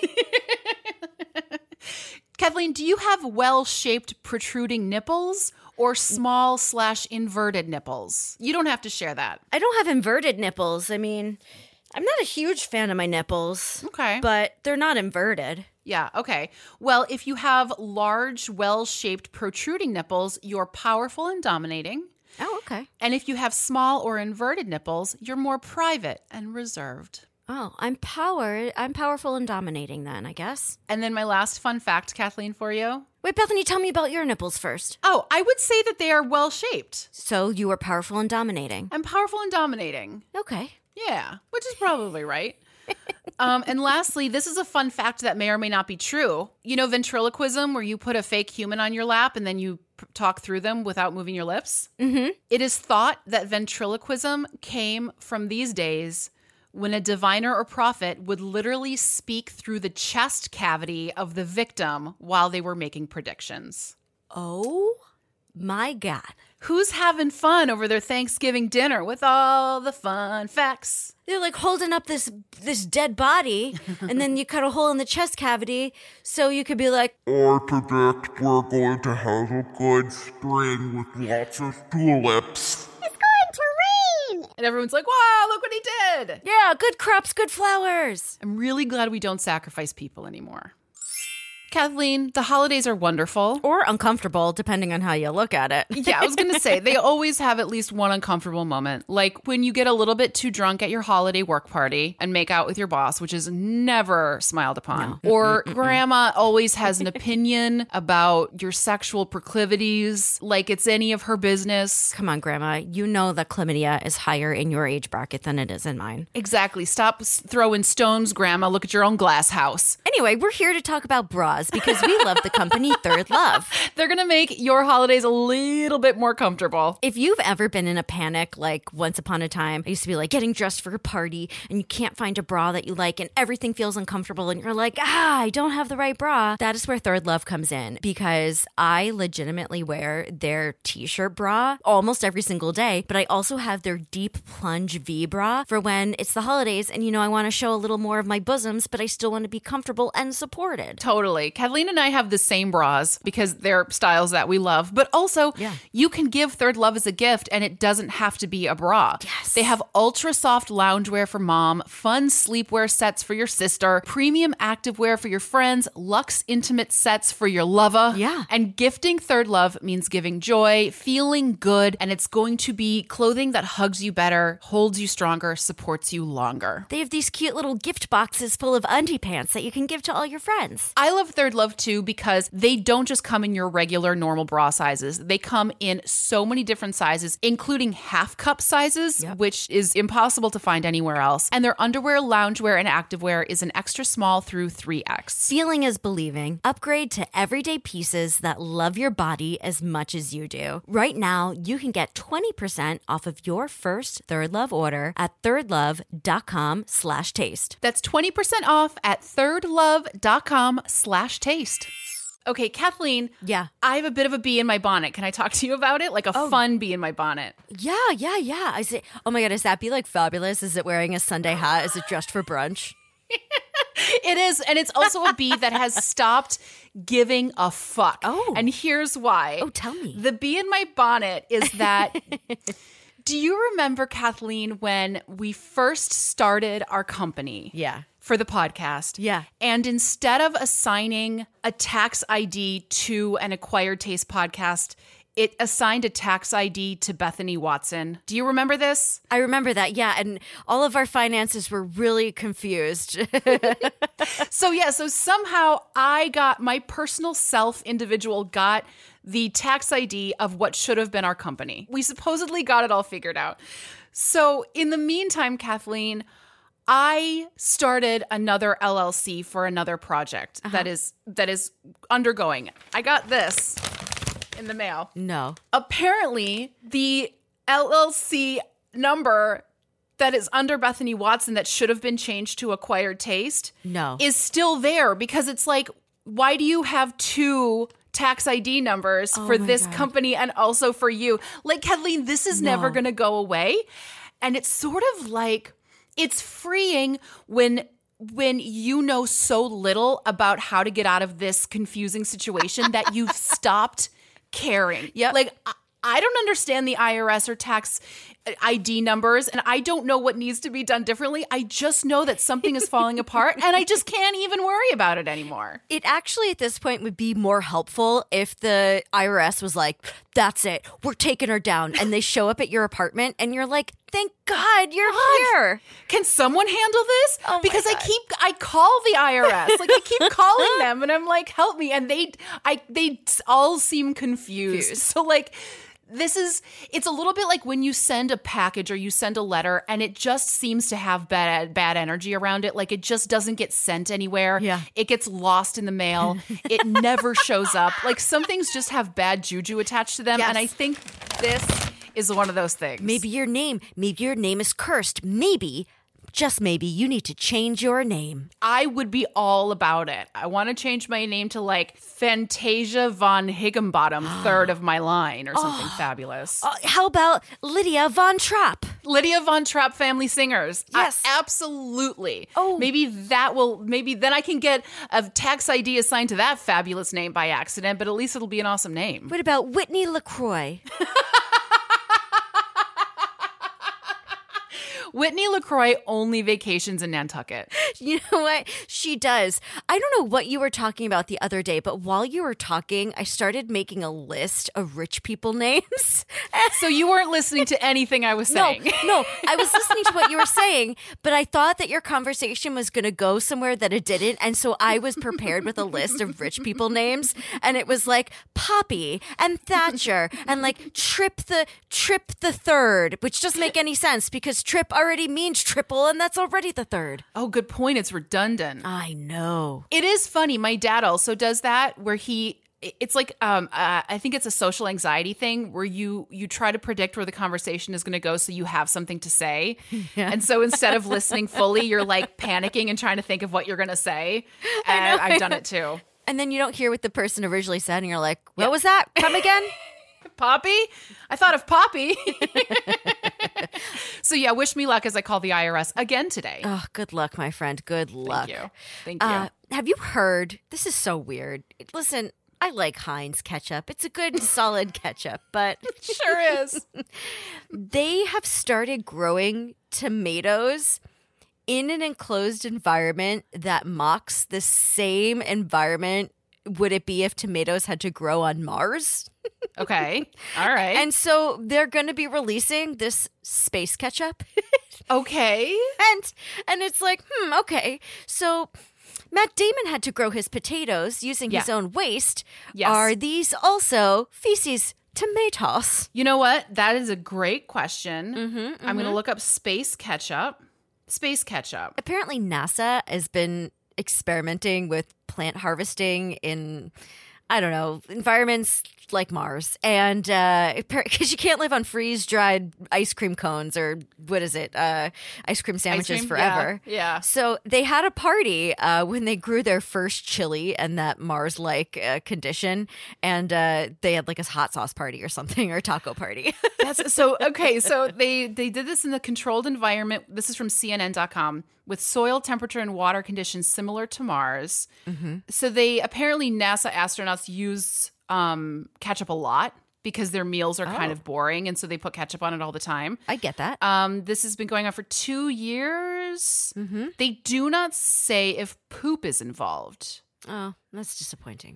Kathleen, do you have well-shaped protruding nipples or small slash inverted nipples? You don't have to share that. I don't have inverted nipples. I mean, I'm not a huge fan of my nipples. Okay. But they're not inverted. Yeah, okay. Well, if you have large, well-shaped protruding nipples, you're powerful and dominating. Oh, okay. And if you have small or inverted nipples, you're more private and reserved. Oh, I'm power. I'm powerful and dominating then, I guess. And then my last fun fact, Kathleen, for you. Wait, Bethany, tell me about your nipples first. Oh, I would say that they are well-shaped. So you are powerful and dominating. I'm powerful and dominating. Okay. Yeah, which is probably right. Um, and lastly, this is a fun fact that may or may not be true. You know ventriloquism, where you put a fake human on your lap and then you p- talk through them without moving your lips? Mm-hmm. It is thought that ventriloquism came from these days when a diviner or prophet would literally speak through the chest cavity of the victim while they were making predictions. Oh my God. Who's having fun over their Thanksgiving dinner with all the fun facts? They're like holding up this this dead body, and then you cut a hole in the chest cavity, so you could be like, I predict we're going to have a good spring with lots of tulips. And everyone's like, wow, look what he did. yeah, good crops, good flowers. I'm really glad we don't sacrifice people anymore. Kathleen, the holidays are wonderful. Or uncomfortable, depending on how you look at it. Yeah, I was going to say, they always have at least one uncomfortable moment. Like when you get a little bit too drunk at your holiday work party and make out with your boss, which is never smiled upon. No. Or grandma always has an opinion about your sexual proclivities, like it's any of her business. Come on, Grandma. You know that chlamydia is higher in your age bracket than it is in mine. Exactly. Stop s- throwing stones, grandma. Look at your own glass house. Anyway, we're here to talk about bras because we love the company Third Love. They're going to make your holidays a little bit more comfortable. If you've ever been in a panic, like once upon a time, I used to be like getting dressed for a party and you can't find a bra that you like and everything feels uncomfortable and you're like, ah, I don't have the right bra. That is where Third Love comes in because I legitimately wear their t-shirt bra almost every single day, but I also have their deep plunge V bra for when it's the holidays and, you know, I want to show a little more of my bosoms, but I still want to be comfortable and supported. Totally. Kathleen and I have the same bras because they're styles that we love, but also Yeah. you can give Third Love as a gift and it doesn't have to be a bra. Yes. They have ultra soft loungewear for mom, fun sleepwear sets for your sister, premium activewear for your friends, luxe intimate sets for your lover. Yeah. And gifting Third Love means giving joy, feeling good, and it's going to be clothing that hugs you better, holds you stronger, supports you longer. They have these cute little gift boxes full of undie pants that you can give to all your friends. I love Third Third Love too because they don't just come in your regular normal bra sizes. They come in so many different sizes, including half cup sizes, yep. which is impossible to find anywhere else. And their underwear, loungewear, and activewear is an extra small through three X. Feeling is believing. Upgrade to everyday pieces that love your body as much as you do. Right now, you can get twenty percent off of your first Third Love order at thirdlove.com slash taste. That's twenty percent off at thirdlove.com slash taste. Okay, Kathleen. Yeah. I have a bit of a bee in my bonnet. Can I talk to you about it? Like a oh. fun bee in my bonnet. Yeah, yeah, yeah. I say, oh my God, is that bee like fabulous? Is it wearing a Sunday hat? Is it dressed for brunch? It is. And it's also a bee that has stopped giving a fuck. Oh. And here's why. Oh, tell me. The bee in my bonnet is that... Do you remember, Kathleen, when we first started our company? Yeah. For the podcast. Yeah. And instead of assigning a tax I D to an Acquired Taste podcast, it assigned a tax I D to Bethany Watson. Do you remember this? I remember that, yeah. And all of our finances were really confused. So, yeah, so somehow I got, my personal self individual got the tax I D of what should have been our company. We supposedly got it all figured out. So in the meantime, Kathleen, I started another L L C for another project uh-huh. that is that is undergoing. I got this in the mail. No. Apparently, the L L C number that is under Bethany Watson that should have been changed to Acquired Taste no. is still there because it's like, why do you have two tax I D numbers oh for this God. company and also for you? Like, Kathleen, this is no. never going to go away. And it's sort of like, it's freeing when when you know so little about how to get out of this confusing situation that you've stopped caring. Yeah. Like, I, I don't understand the I R S or tax I D numbers, and I don't know what needs to be done differently. I just know that something is falling apart, and I just can't even worry about it anymore. It actually, at this point, would be more helpful if the I R S was like, that's it, we're taking her down, and they show up at your apartment, and you're like, thank God you're God. here. Can someone handle this? Oh because God. I keep, I call the I R S, like I keep calling them, and I'm like, help me, and they, I, they all seem confused. confused. So like, this is, it's a little bit like when you send a package or you send a letter and it just seems to have bad bad energy around it. Like it just doesn't get sent anywhere. Yeah. It gets lost in the mail. It never shows up. Like some things just have bad juju attached to them. Yes. And I think this is one of those things. Maybe your name, maybe your name is cursed. Maybe, just maybe, you need to change your name. I would be all about it. I want to change my name to like Fantasia von Higginbottom, third of my line, or something oh. fabulous. Uh, how about Lydia Von Trapp? Lydia Von Trapp Family Singers. Yes. I, absolutely. Oh. Maybe that will, maybe then I can get a tax I D assigned to that fabulous name by accident, but at least it'll be an awesome name. What about Whitney LaCroix? Whitney LaCroix only vacations in Nantucket. You know what? She does. I don't know what you were talking about the other day, but while you were talking, I started making a list of rich people names. So you weren't listening to anything I was saying. No, no, I was listening to what you were saying, but I thought that your conversation was going to go somewhere that it didn't. And so I was prepared with a list of rich people names. And it was like Poppy and Thatcher and like Trip the Trip the Third, which doesn't make any sense because Trip already means triple and that's already the third. Oh, good point. It's redundant. I know. It is funny. My dad also does that where he, it's like, um, uh, I think it's a social anxiety thing where you, you try to predict where the conversation is going to go so you have something to say. Yeah. And so instead of listening fully, you're like panicking and trying to think of what you're going to say. And I know, I've done it too. And then you don't hear what the person originally said and you're like, what yeah. was that? Come again? Poppy? I thought of Poppy. So yeah, wish me luck as I call the I R S again today. Oh, good luck, my friend. Good luck. Thank you. Thank you. Uh, have you heard? This is so weird. Listen, I like Heinz ketchup. It's a good, solid ketchup, but it sure is. They have started growing tomatoes in an enclosed environment that mocks the same environment would it be if tomatoes had to grow on Mars? Okay. All right. And so they're going to be releasing this space ketchup. Okay. And and it's like, hmm, okay. So Matt Damon had to grow his potatoes using Yeah. his own waste. Yes. Are these also feces tomatoes? You know what? That is a great question. Mm-hmm, I'm going to look up space ketchup. Space ketchup. Apparently, NASA has been experimenting with plant harvesting in, I don't know, environments like Mars. And because you can't live on freeze-dried ice cream cones or what is it, uh, ice cream sandwiches cream? forever. Yeah, yeah. So they had a party uh, when they grew their first chili in that Mars-like uh, condition. And uh, they had like a hot sauce party or something, or a taco party. That's so okay. So they they did this in the controlled environment. This is from C N N dot com with soil temperature and water conditions similar to Mars. Mm-hmm. So they apparently NASA astronauts use um, ketchup a lot because their meals are kind Oh. of boring, and so they put ketchup on it all the time. I get that. Um, this has been going on for two years. Mm-hmm. They do not say if poop is involved. Oh, that's disappointing.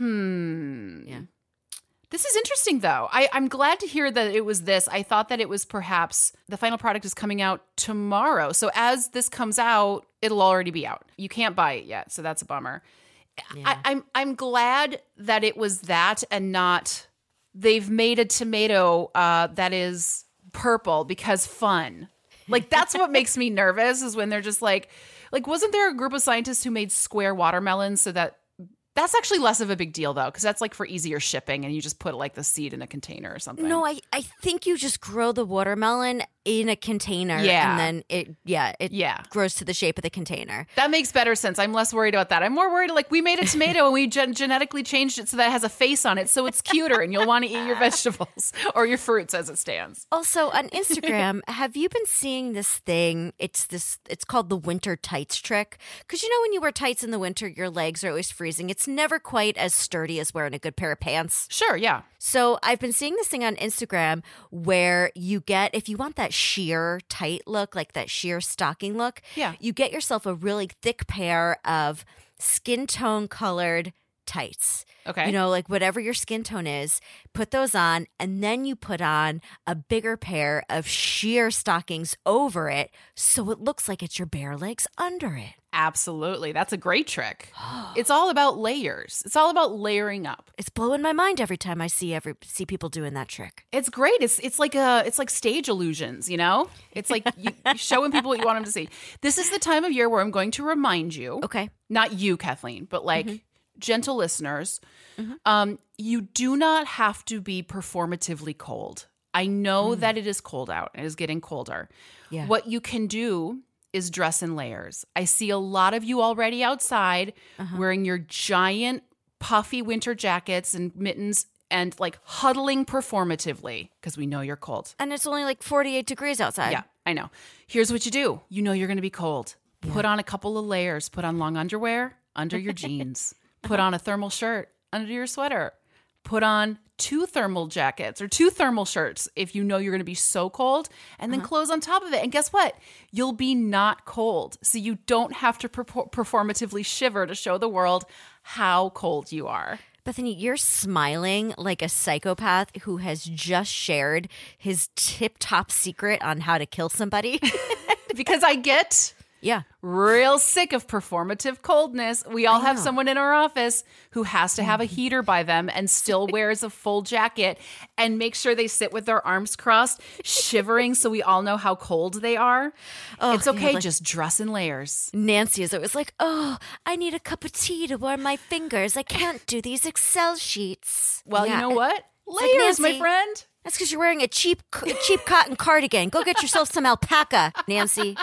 Hmm. Yeah. This is interesting, though. I, I'm glad to hear that it was this. I thought that it was perhaps the final product is coming out tomorrow. So as this comes out, it'll already be out. You can't buy it yet, so that's a bummer. Yeah. I, I'm I'm glad that it was that and not they've made a tomato uh, that is purple because fun. Like that's what makes me nervous is when they're just like, like wasn't there a group of scientists who made square watermelons so that that's actually less of a big deal though because that's like for easier shipping and you just put like the seed in a container or something. No, I, I think you just grow the watermelon in a container. Yeah. And then it, yeah, it Yeah. grows to the shape of the container. That makes better sense. I'm less worried about that. I'm more worried like we made a tomato and we gen- genetically changed it so that it has a face on it so it's cuter and you'll want to eat your vegetables or your fruits as it stands. Also on Instagram, have you been seeing this thing? It's this, it's called the winter tights trick. Because you know, when you wear tights in the winter, your legs are always freezing. It's never quite as sturdy as wearing a good pair of pants. Sure, yeah. So I've been seeing this thing on Instagram where you get, if you want that sheer tight look, like that sheer stocking look, Yeah. you get yourself a really thick pair of skin tone colored tights. Okay. You know, like whatever your skin tone is, put those on, and then you put on a bigger pair of sheer stockings over it so it looks like it's your bare legs under it. Absolutely. That's a great trick. It's all about layers. It's all about layering up. It's blowing my mind every time I see every see people doing that trick. It's great. It's it's like a it's like stage illusions, you know? It's like you, you showing people what you want them to see. This is the time of year where I'm going to remind you. Okay. Not you, Kathleen, but like Mm-hmm. gentle listeners, um, you do not have to be performatively cold. I know that it is cold out. It is getting colder. Yeah. What you can do is dress in layers. I see a lot of you already outside wearing your giant puffy winter jackets and mittens and like huddling performatively because we know you're cold. And it's only like forty-eight degrees outside. Yeah, I know. Here's what you do. You know you're going to be cold. Put on a couple of layers. Put on long underwear under your jeans. Put on a thermal shirt under your sweater. Put on two thermal jackets or two thermal shirts if you know you're going to be so cold, and then clothes on top of it. And guess what? You'll be not cold. So you don't have to perfor- performatively shiver to show the world how cold you are. Bethany, you're smiling like a psychopath who has just shared his tip-top secret on how to kill somebody. Because I get Yeah. real sick of performative coldness. We all have someone in our office who has to have a heater by them and still wears a full jacket and make sure they sit with their arms crossed, shivering so we all know how cold they are. Oh, It's okay, yeah, like- just dress in layers. Nancy is always like, oh, I need a cup of tea to warm my fingers. I can't do these Excel sheets. Well, Yeah. you know what? like, Layers, my Nancy, friend. That's because you're wearing a cheap, cheap cotton cardigan. Go get yourself some alpaca, Nancy.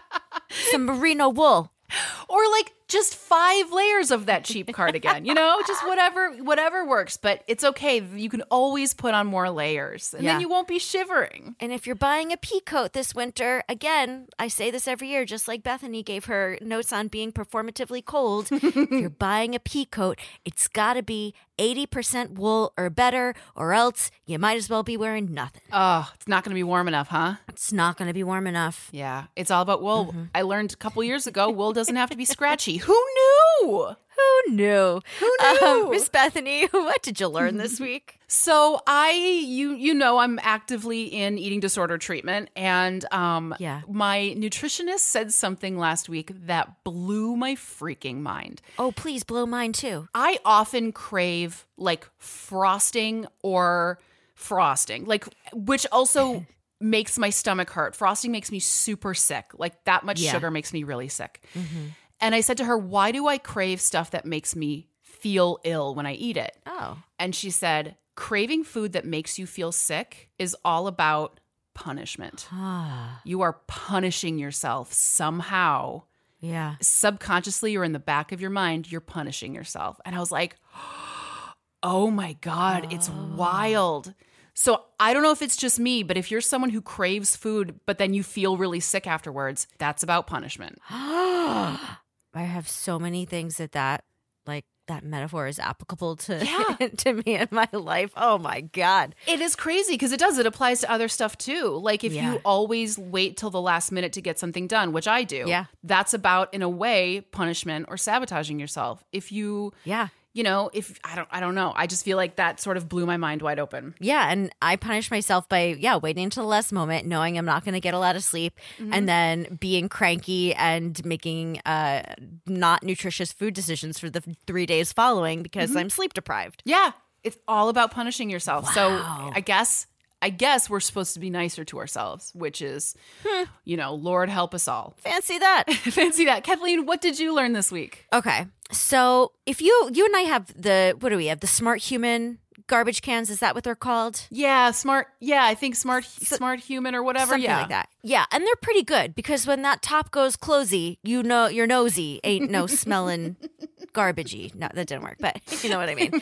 Some merino wool. Or like just five layers of that cheap cardigan, you know, just whatever, whatever works. But it's okay. You can always put on more layers and Yeah. then you won't be shivering. And if you're buying a pea coat this winter, again, I say this every year, just like Bethany gave her notes on being performatively cold. If you're buying a pea coat, it's got to be eighty percent wool or better, or else you might as well be wearing nothing. Oh, it's not going to be warm enough, huh? It's not going to be warm enough. Yeah, it's all about wool. I learned a couple years ago, wool doesn't have to be scratchy. Who knew? Who knew? Who knew? Um, Miss Bethany, what did you learn this week? So I, you, you know, I'm actively in eating disorder treatment, and um, Yeah. my nutritionist said something last week that blew my freaking mind. Oh, please blow mine too. I often crave like frosting or frosting, like which also makes my stomach hurt. Frosting makes me super sick. Like that much Yeah. sugar makes me really sick. And I said to her, why do I crave stuff that makes me feel ill when I eat it? Oh. And she said, craving food that makes you feel sick is all about punishment. You are punishing yourself somehow. Yeah. Subconsciously or in the back of your mind, you're punishing yourself. And I was like, oh my God, it's wild. So I don't know if it's just me, but if you're someone who craves food, but then you feel really sick afterwards, that's about punishment. I have so many things that that, like, that metaphor is applicable to, Yeah. to me in my life. Oh my God. It is crazy because it does. It applies to other stuff too. Like if Yeah. you always wait till the last minute to get something done, which I do, Yeah. that's about, in a way, punishment or sabotaging yourself. If you, Yeah. you know, if I don't, I don't know. I just feel like that sort of blew my mind wide open. Yeah, and I punish myself by, yeah, waiting until the last moment, knowing I'm not going to get a lot of sleep, and then being cranky and making uh, not nutritious food decisions for the three days following because I'm sleep deprived. Yeah, it's all about punishing yourself. So I guess, I guess we're supposed to be nicer to ourselves, which is, you know, Lord help us all. Fancy that. Fancy that. Kathleen, what did you learn this week? Okay, so if you you and I have the, what do we have, the Smart Human garbage cans, is that what they're called? Yeah, smart. Yeah, I think smart, smart human or whatever. Something yeah. like that. Yeah, and they're pretty good because when that top goes closey, you know your nosy ain't no smelling garbagey. No, that didn't work, but you know what I mean.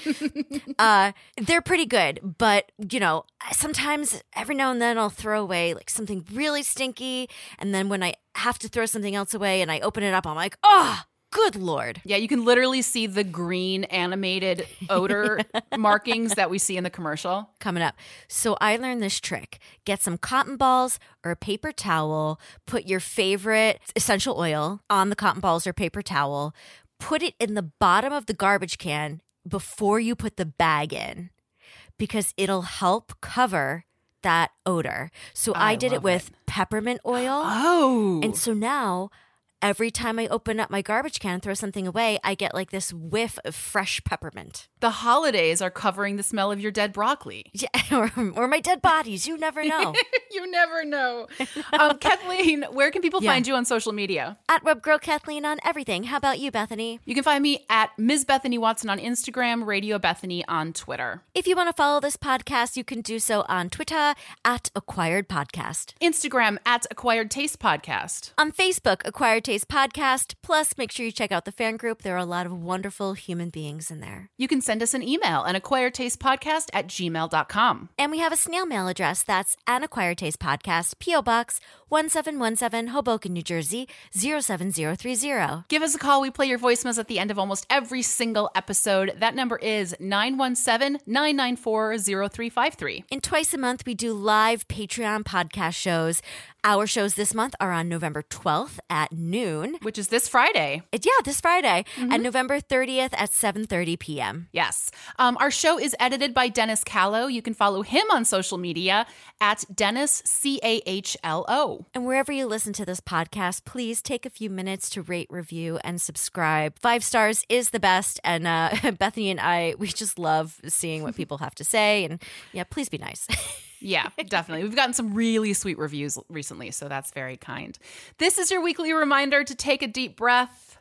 uh, they're pretty good, but you know, sometimes every now and then I'll throw away like something really stinky, and then when I have to throw something else away and I open it up, I'm like, oh, good Lord. Yeah, you can literally see the green animated odor markings that we see in the commercial. Coming up. So I learned this trick. Get some cotton balls or a paper towel, put your favorite essential oil on the cotton balls or paper towel, put it in the bottom of the garbage can before you put the bag in, because it'll help cover that odor. So I, I did it love with it. peppermint oil. Oh. And so now every time I open up my garbage can and throw something away, I get like this whiff of fresh peppermint. The holidays are covering the smell of your dead broccoli. Yeah, or, or my dead bodies. You never know. You never know. Um, Kathleen, where can people Yeah. find you on social media? At WebGirl Kathleen on everything. How about you, Bethany? You can find me at Miz Bethany Watson on Instagram, Radio Bethany on Twitter. If you want to follow this podcast, you can do so on Twitter at Acquired Podcast. Instagram at Acquired Taste Podcast. On Facebook, Acquired Taste Podcast. Plus, make sure you check out the fan group. There are a lot of wonderful human beings in there. You can send us an email, an acquired taste podcast at gmail dot com. And we have a snail mail address. That's an Acquired Taste Podcast, P O Box one seven one seven, Hoboken, New Jersey, zero seven zero three zero. Give us a call. We play your voicemails at the end of almost every single episode. That number is nine one seven, nine nine four, zero three five three. And twice a month, we do live Patreon podcast shows. Our shows this month are on November twelfth at noon. Which is this Friday. It- yeah, this Friday. And November thirtieth at seven thirty p.m. Yes. Um, our show is edited by Dennis Callow. You can follow him on social media at Dennis, C A H L O. And wherever you listen to this podcast, please take a few minutes to rate, review, and subscribe. Five stars is the best. And uh, Bethany and I, we just love seeing what people have to say. And yeah, please be nice. Yeah, definitely. We've gotten some really sweet reviews recently, so that's very kind. This is your weekly reminder to take a deep breath.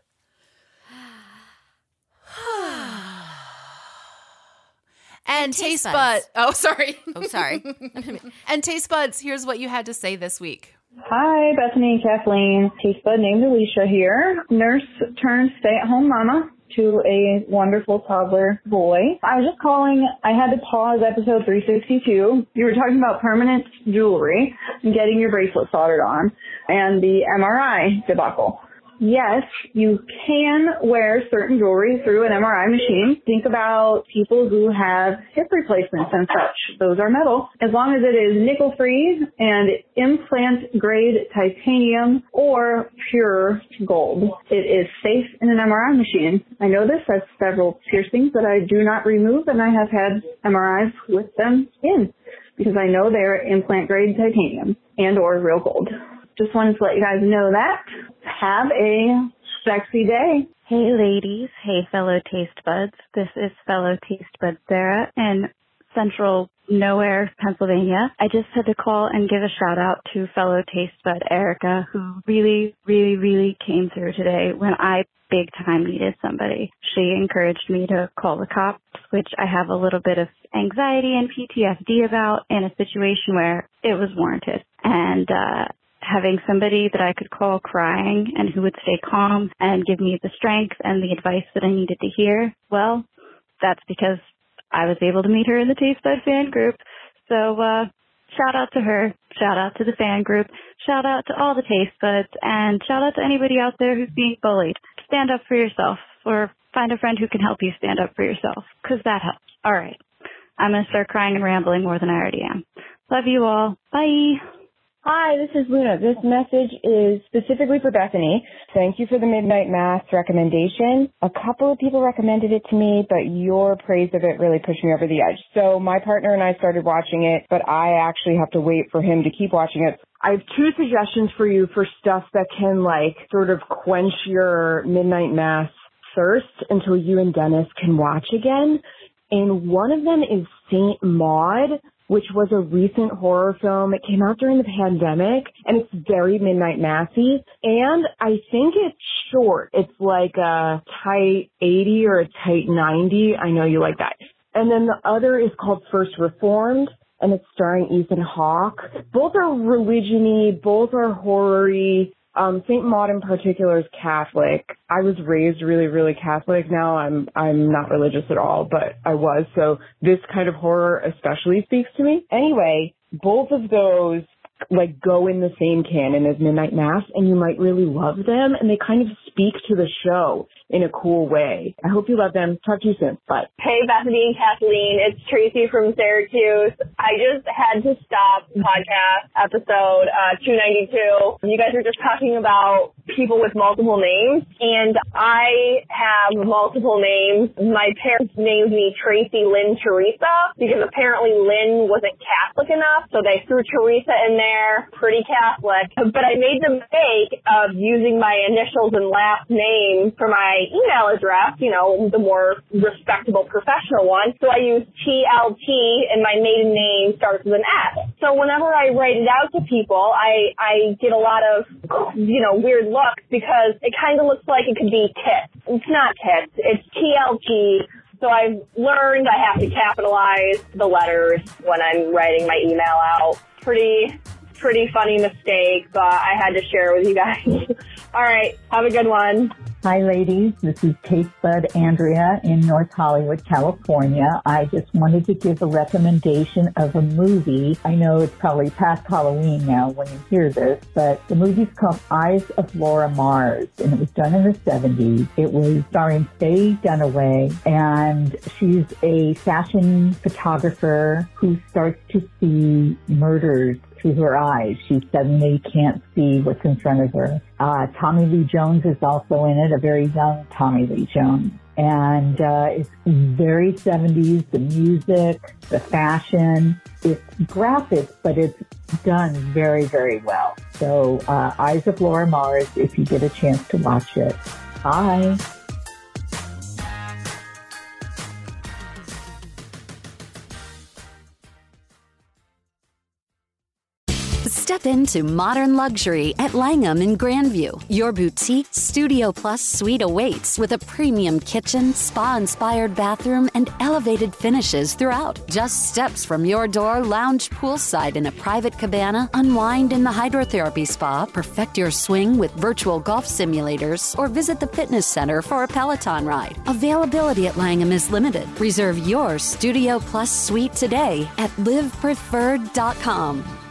And taste taste bud. buds. Oh, sorry. Oh, sorry. And taste buds, here's what you had to say this week. Hi, Bethany and Kathleen. Taste bud named Alicia here. Nurse turned stay-at-home mama to a wonderful toddler boy. I was just calling. I had to pause episode three sixty-two. You were talking about permanent jewelry and getting your bracelet soldered on and the M R I debacle. yes, you can wear certain jewelry through an M R I machine. Think about people who have hip replacements and such. Those are metal. As long as it is nickel-free and implant-grade titanium or pure gold, it is safe in an M R I machine. I know this. I have several piercings that I do not remove, and I have had M R Is with them in because I know they're implant-grade titanium and or real gold. Just wanted to let you guys know that. Have a sexy day. Hey, ladies. Hey, fellow taste buds. This is fellow taste bud Sarah in central nowhere, Pennsylvania. I just had to call and give a shout out to fellow taste bud Erica, who really, really, really came through today when I big time needed somebody. She encouraged me to call the cops, which I have a little bit of anxiety and P T S D about in a situation where it was warranted. And, uh, having somebody that I could call crying and who would stay calm and give me the strength and the advice that I needed to hear, well, that's because I was able to meet her in the Taste Bud fan group. So, uh, shout out to her, shout out to the fan group, shout out to all the Taste Buds, and shout out to anybody out there who's being bullied. Stand up for yourself, or find a friend who can help you stand up for yourself, because that helps. All right. I'm going to start crying and rambling more than I already am. Love you all. Bye. Hi, this is Luna. This message is specifically for Bethany. Thank you for the Midnight Mass recommendation. A couple of people recommended it to me, but your praise of it really pushed me over the edge. So my partner and I started watching it, but I actually have to wait for him to keep watching it. I have two suggestions for you for stuff that can, like, sort of quench your Midnight Mass thirst until you and Dennis can watch again. And one of them is Saint Maud, which was a recent horror film. It came out during the pandemic, and it's very Midnight Massy. And I think it's short. It's like a tight eighty or a tight ninety. I know you like that. And then the other is called First Reformed, and it's starring Ethan Hawke. Both are religion-y, both are horror-y. Um, Saint Maud in particular is Catholic. I was raised really, really Catholic. Now I'm, I'm not religious at all, but I was. So this kind of horror especially speaks to me. Anyway, both of those like go in the same canon as Midnight Mass, and you might really love them, and they kind of speak to the show in a cool way. I hope you love them. Talk to you soon. Bye. Hey, Bethany and Kathleen. It's Tracy from Syracuse. I just had to stop podcast episode uh, two ninety-two. You guys were just talking about people with multiple names, and I have multiple names. My parents named me Tracy Lynn Teresa because apparently Lynn wasn't Catholic enough, so they threw Teresa in there, pretty Catholic. But I made the mistake of using my initials and last name for my email address, you know, the more respectable professional one. So I use T L T, and my maiden name starts with an S. So whenever I write it out to people, I, I get a lot of, you know, weird looks because it kind of looks like it could be Tits. It's not Tits. It's T L T. So I've learned I have to capitalize the letters when I'm writing my email out. Pretty, pretty funny mistake, but I had to share it with you guys. All right. Have a good one. Hi, ladies. This is Taste Bud Andrea in North Hollywood, California. I just wanted to give a recommendation of a movie. I know it's probably past Halloween now when you hear this, but the movie's called Eyes of Laura Mars, and it was done in the seventies. It was starring Faye Dunaway, and she's a fashion photographer who starts to see murders through her eyes. She suddenly can't see what's in front of her. Uh, Tommy Lee Jones is also in it, a very young Tommy Lee Jones. And uh, it's very seventies, the music, the fashion. It's graphic, but it's done very, very well. So uh, Eyes of Laura Mars, if you get a chance to watch it. Bye. Step into modern luxury at Langham in Grandview. Your boutique Studio Plus suite awaits with a premium kitchen, spa-inspired bathroom, and elevated finishes throughout. Just steps from your door, lounge poolside in a private cabana, unwind in the hydrotherapy spa, perfect your swing with virtual golf simulators, or visit the fitness center for a Peloton ride. Availability at Langham is limited. Reserve your Studio Plus suite today at live preferred dot com.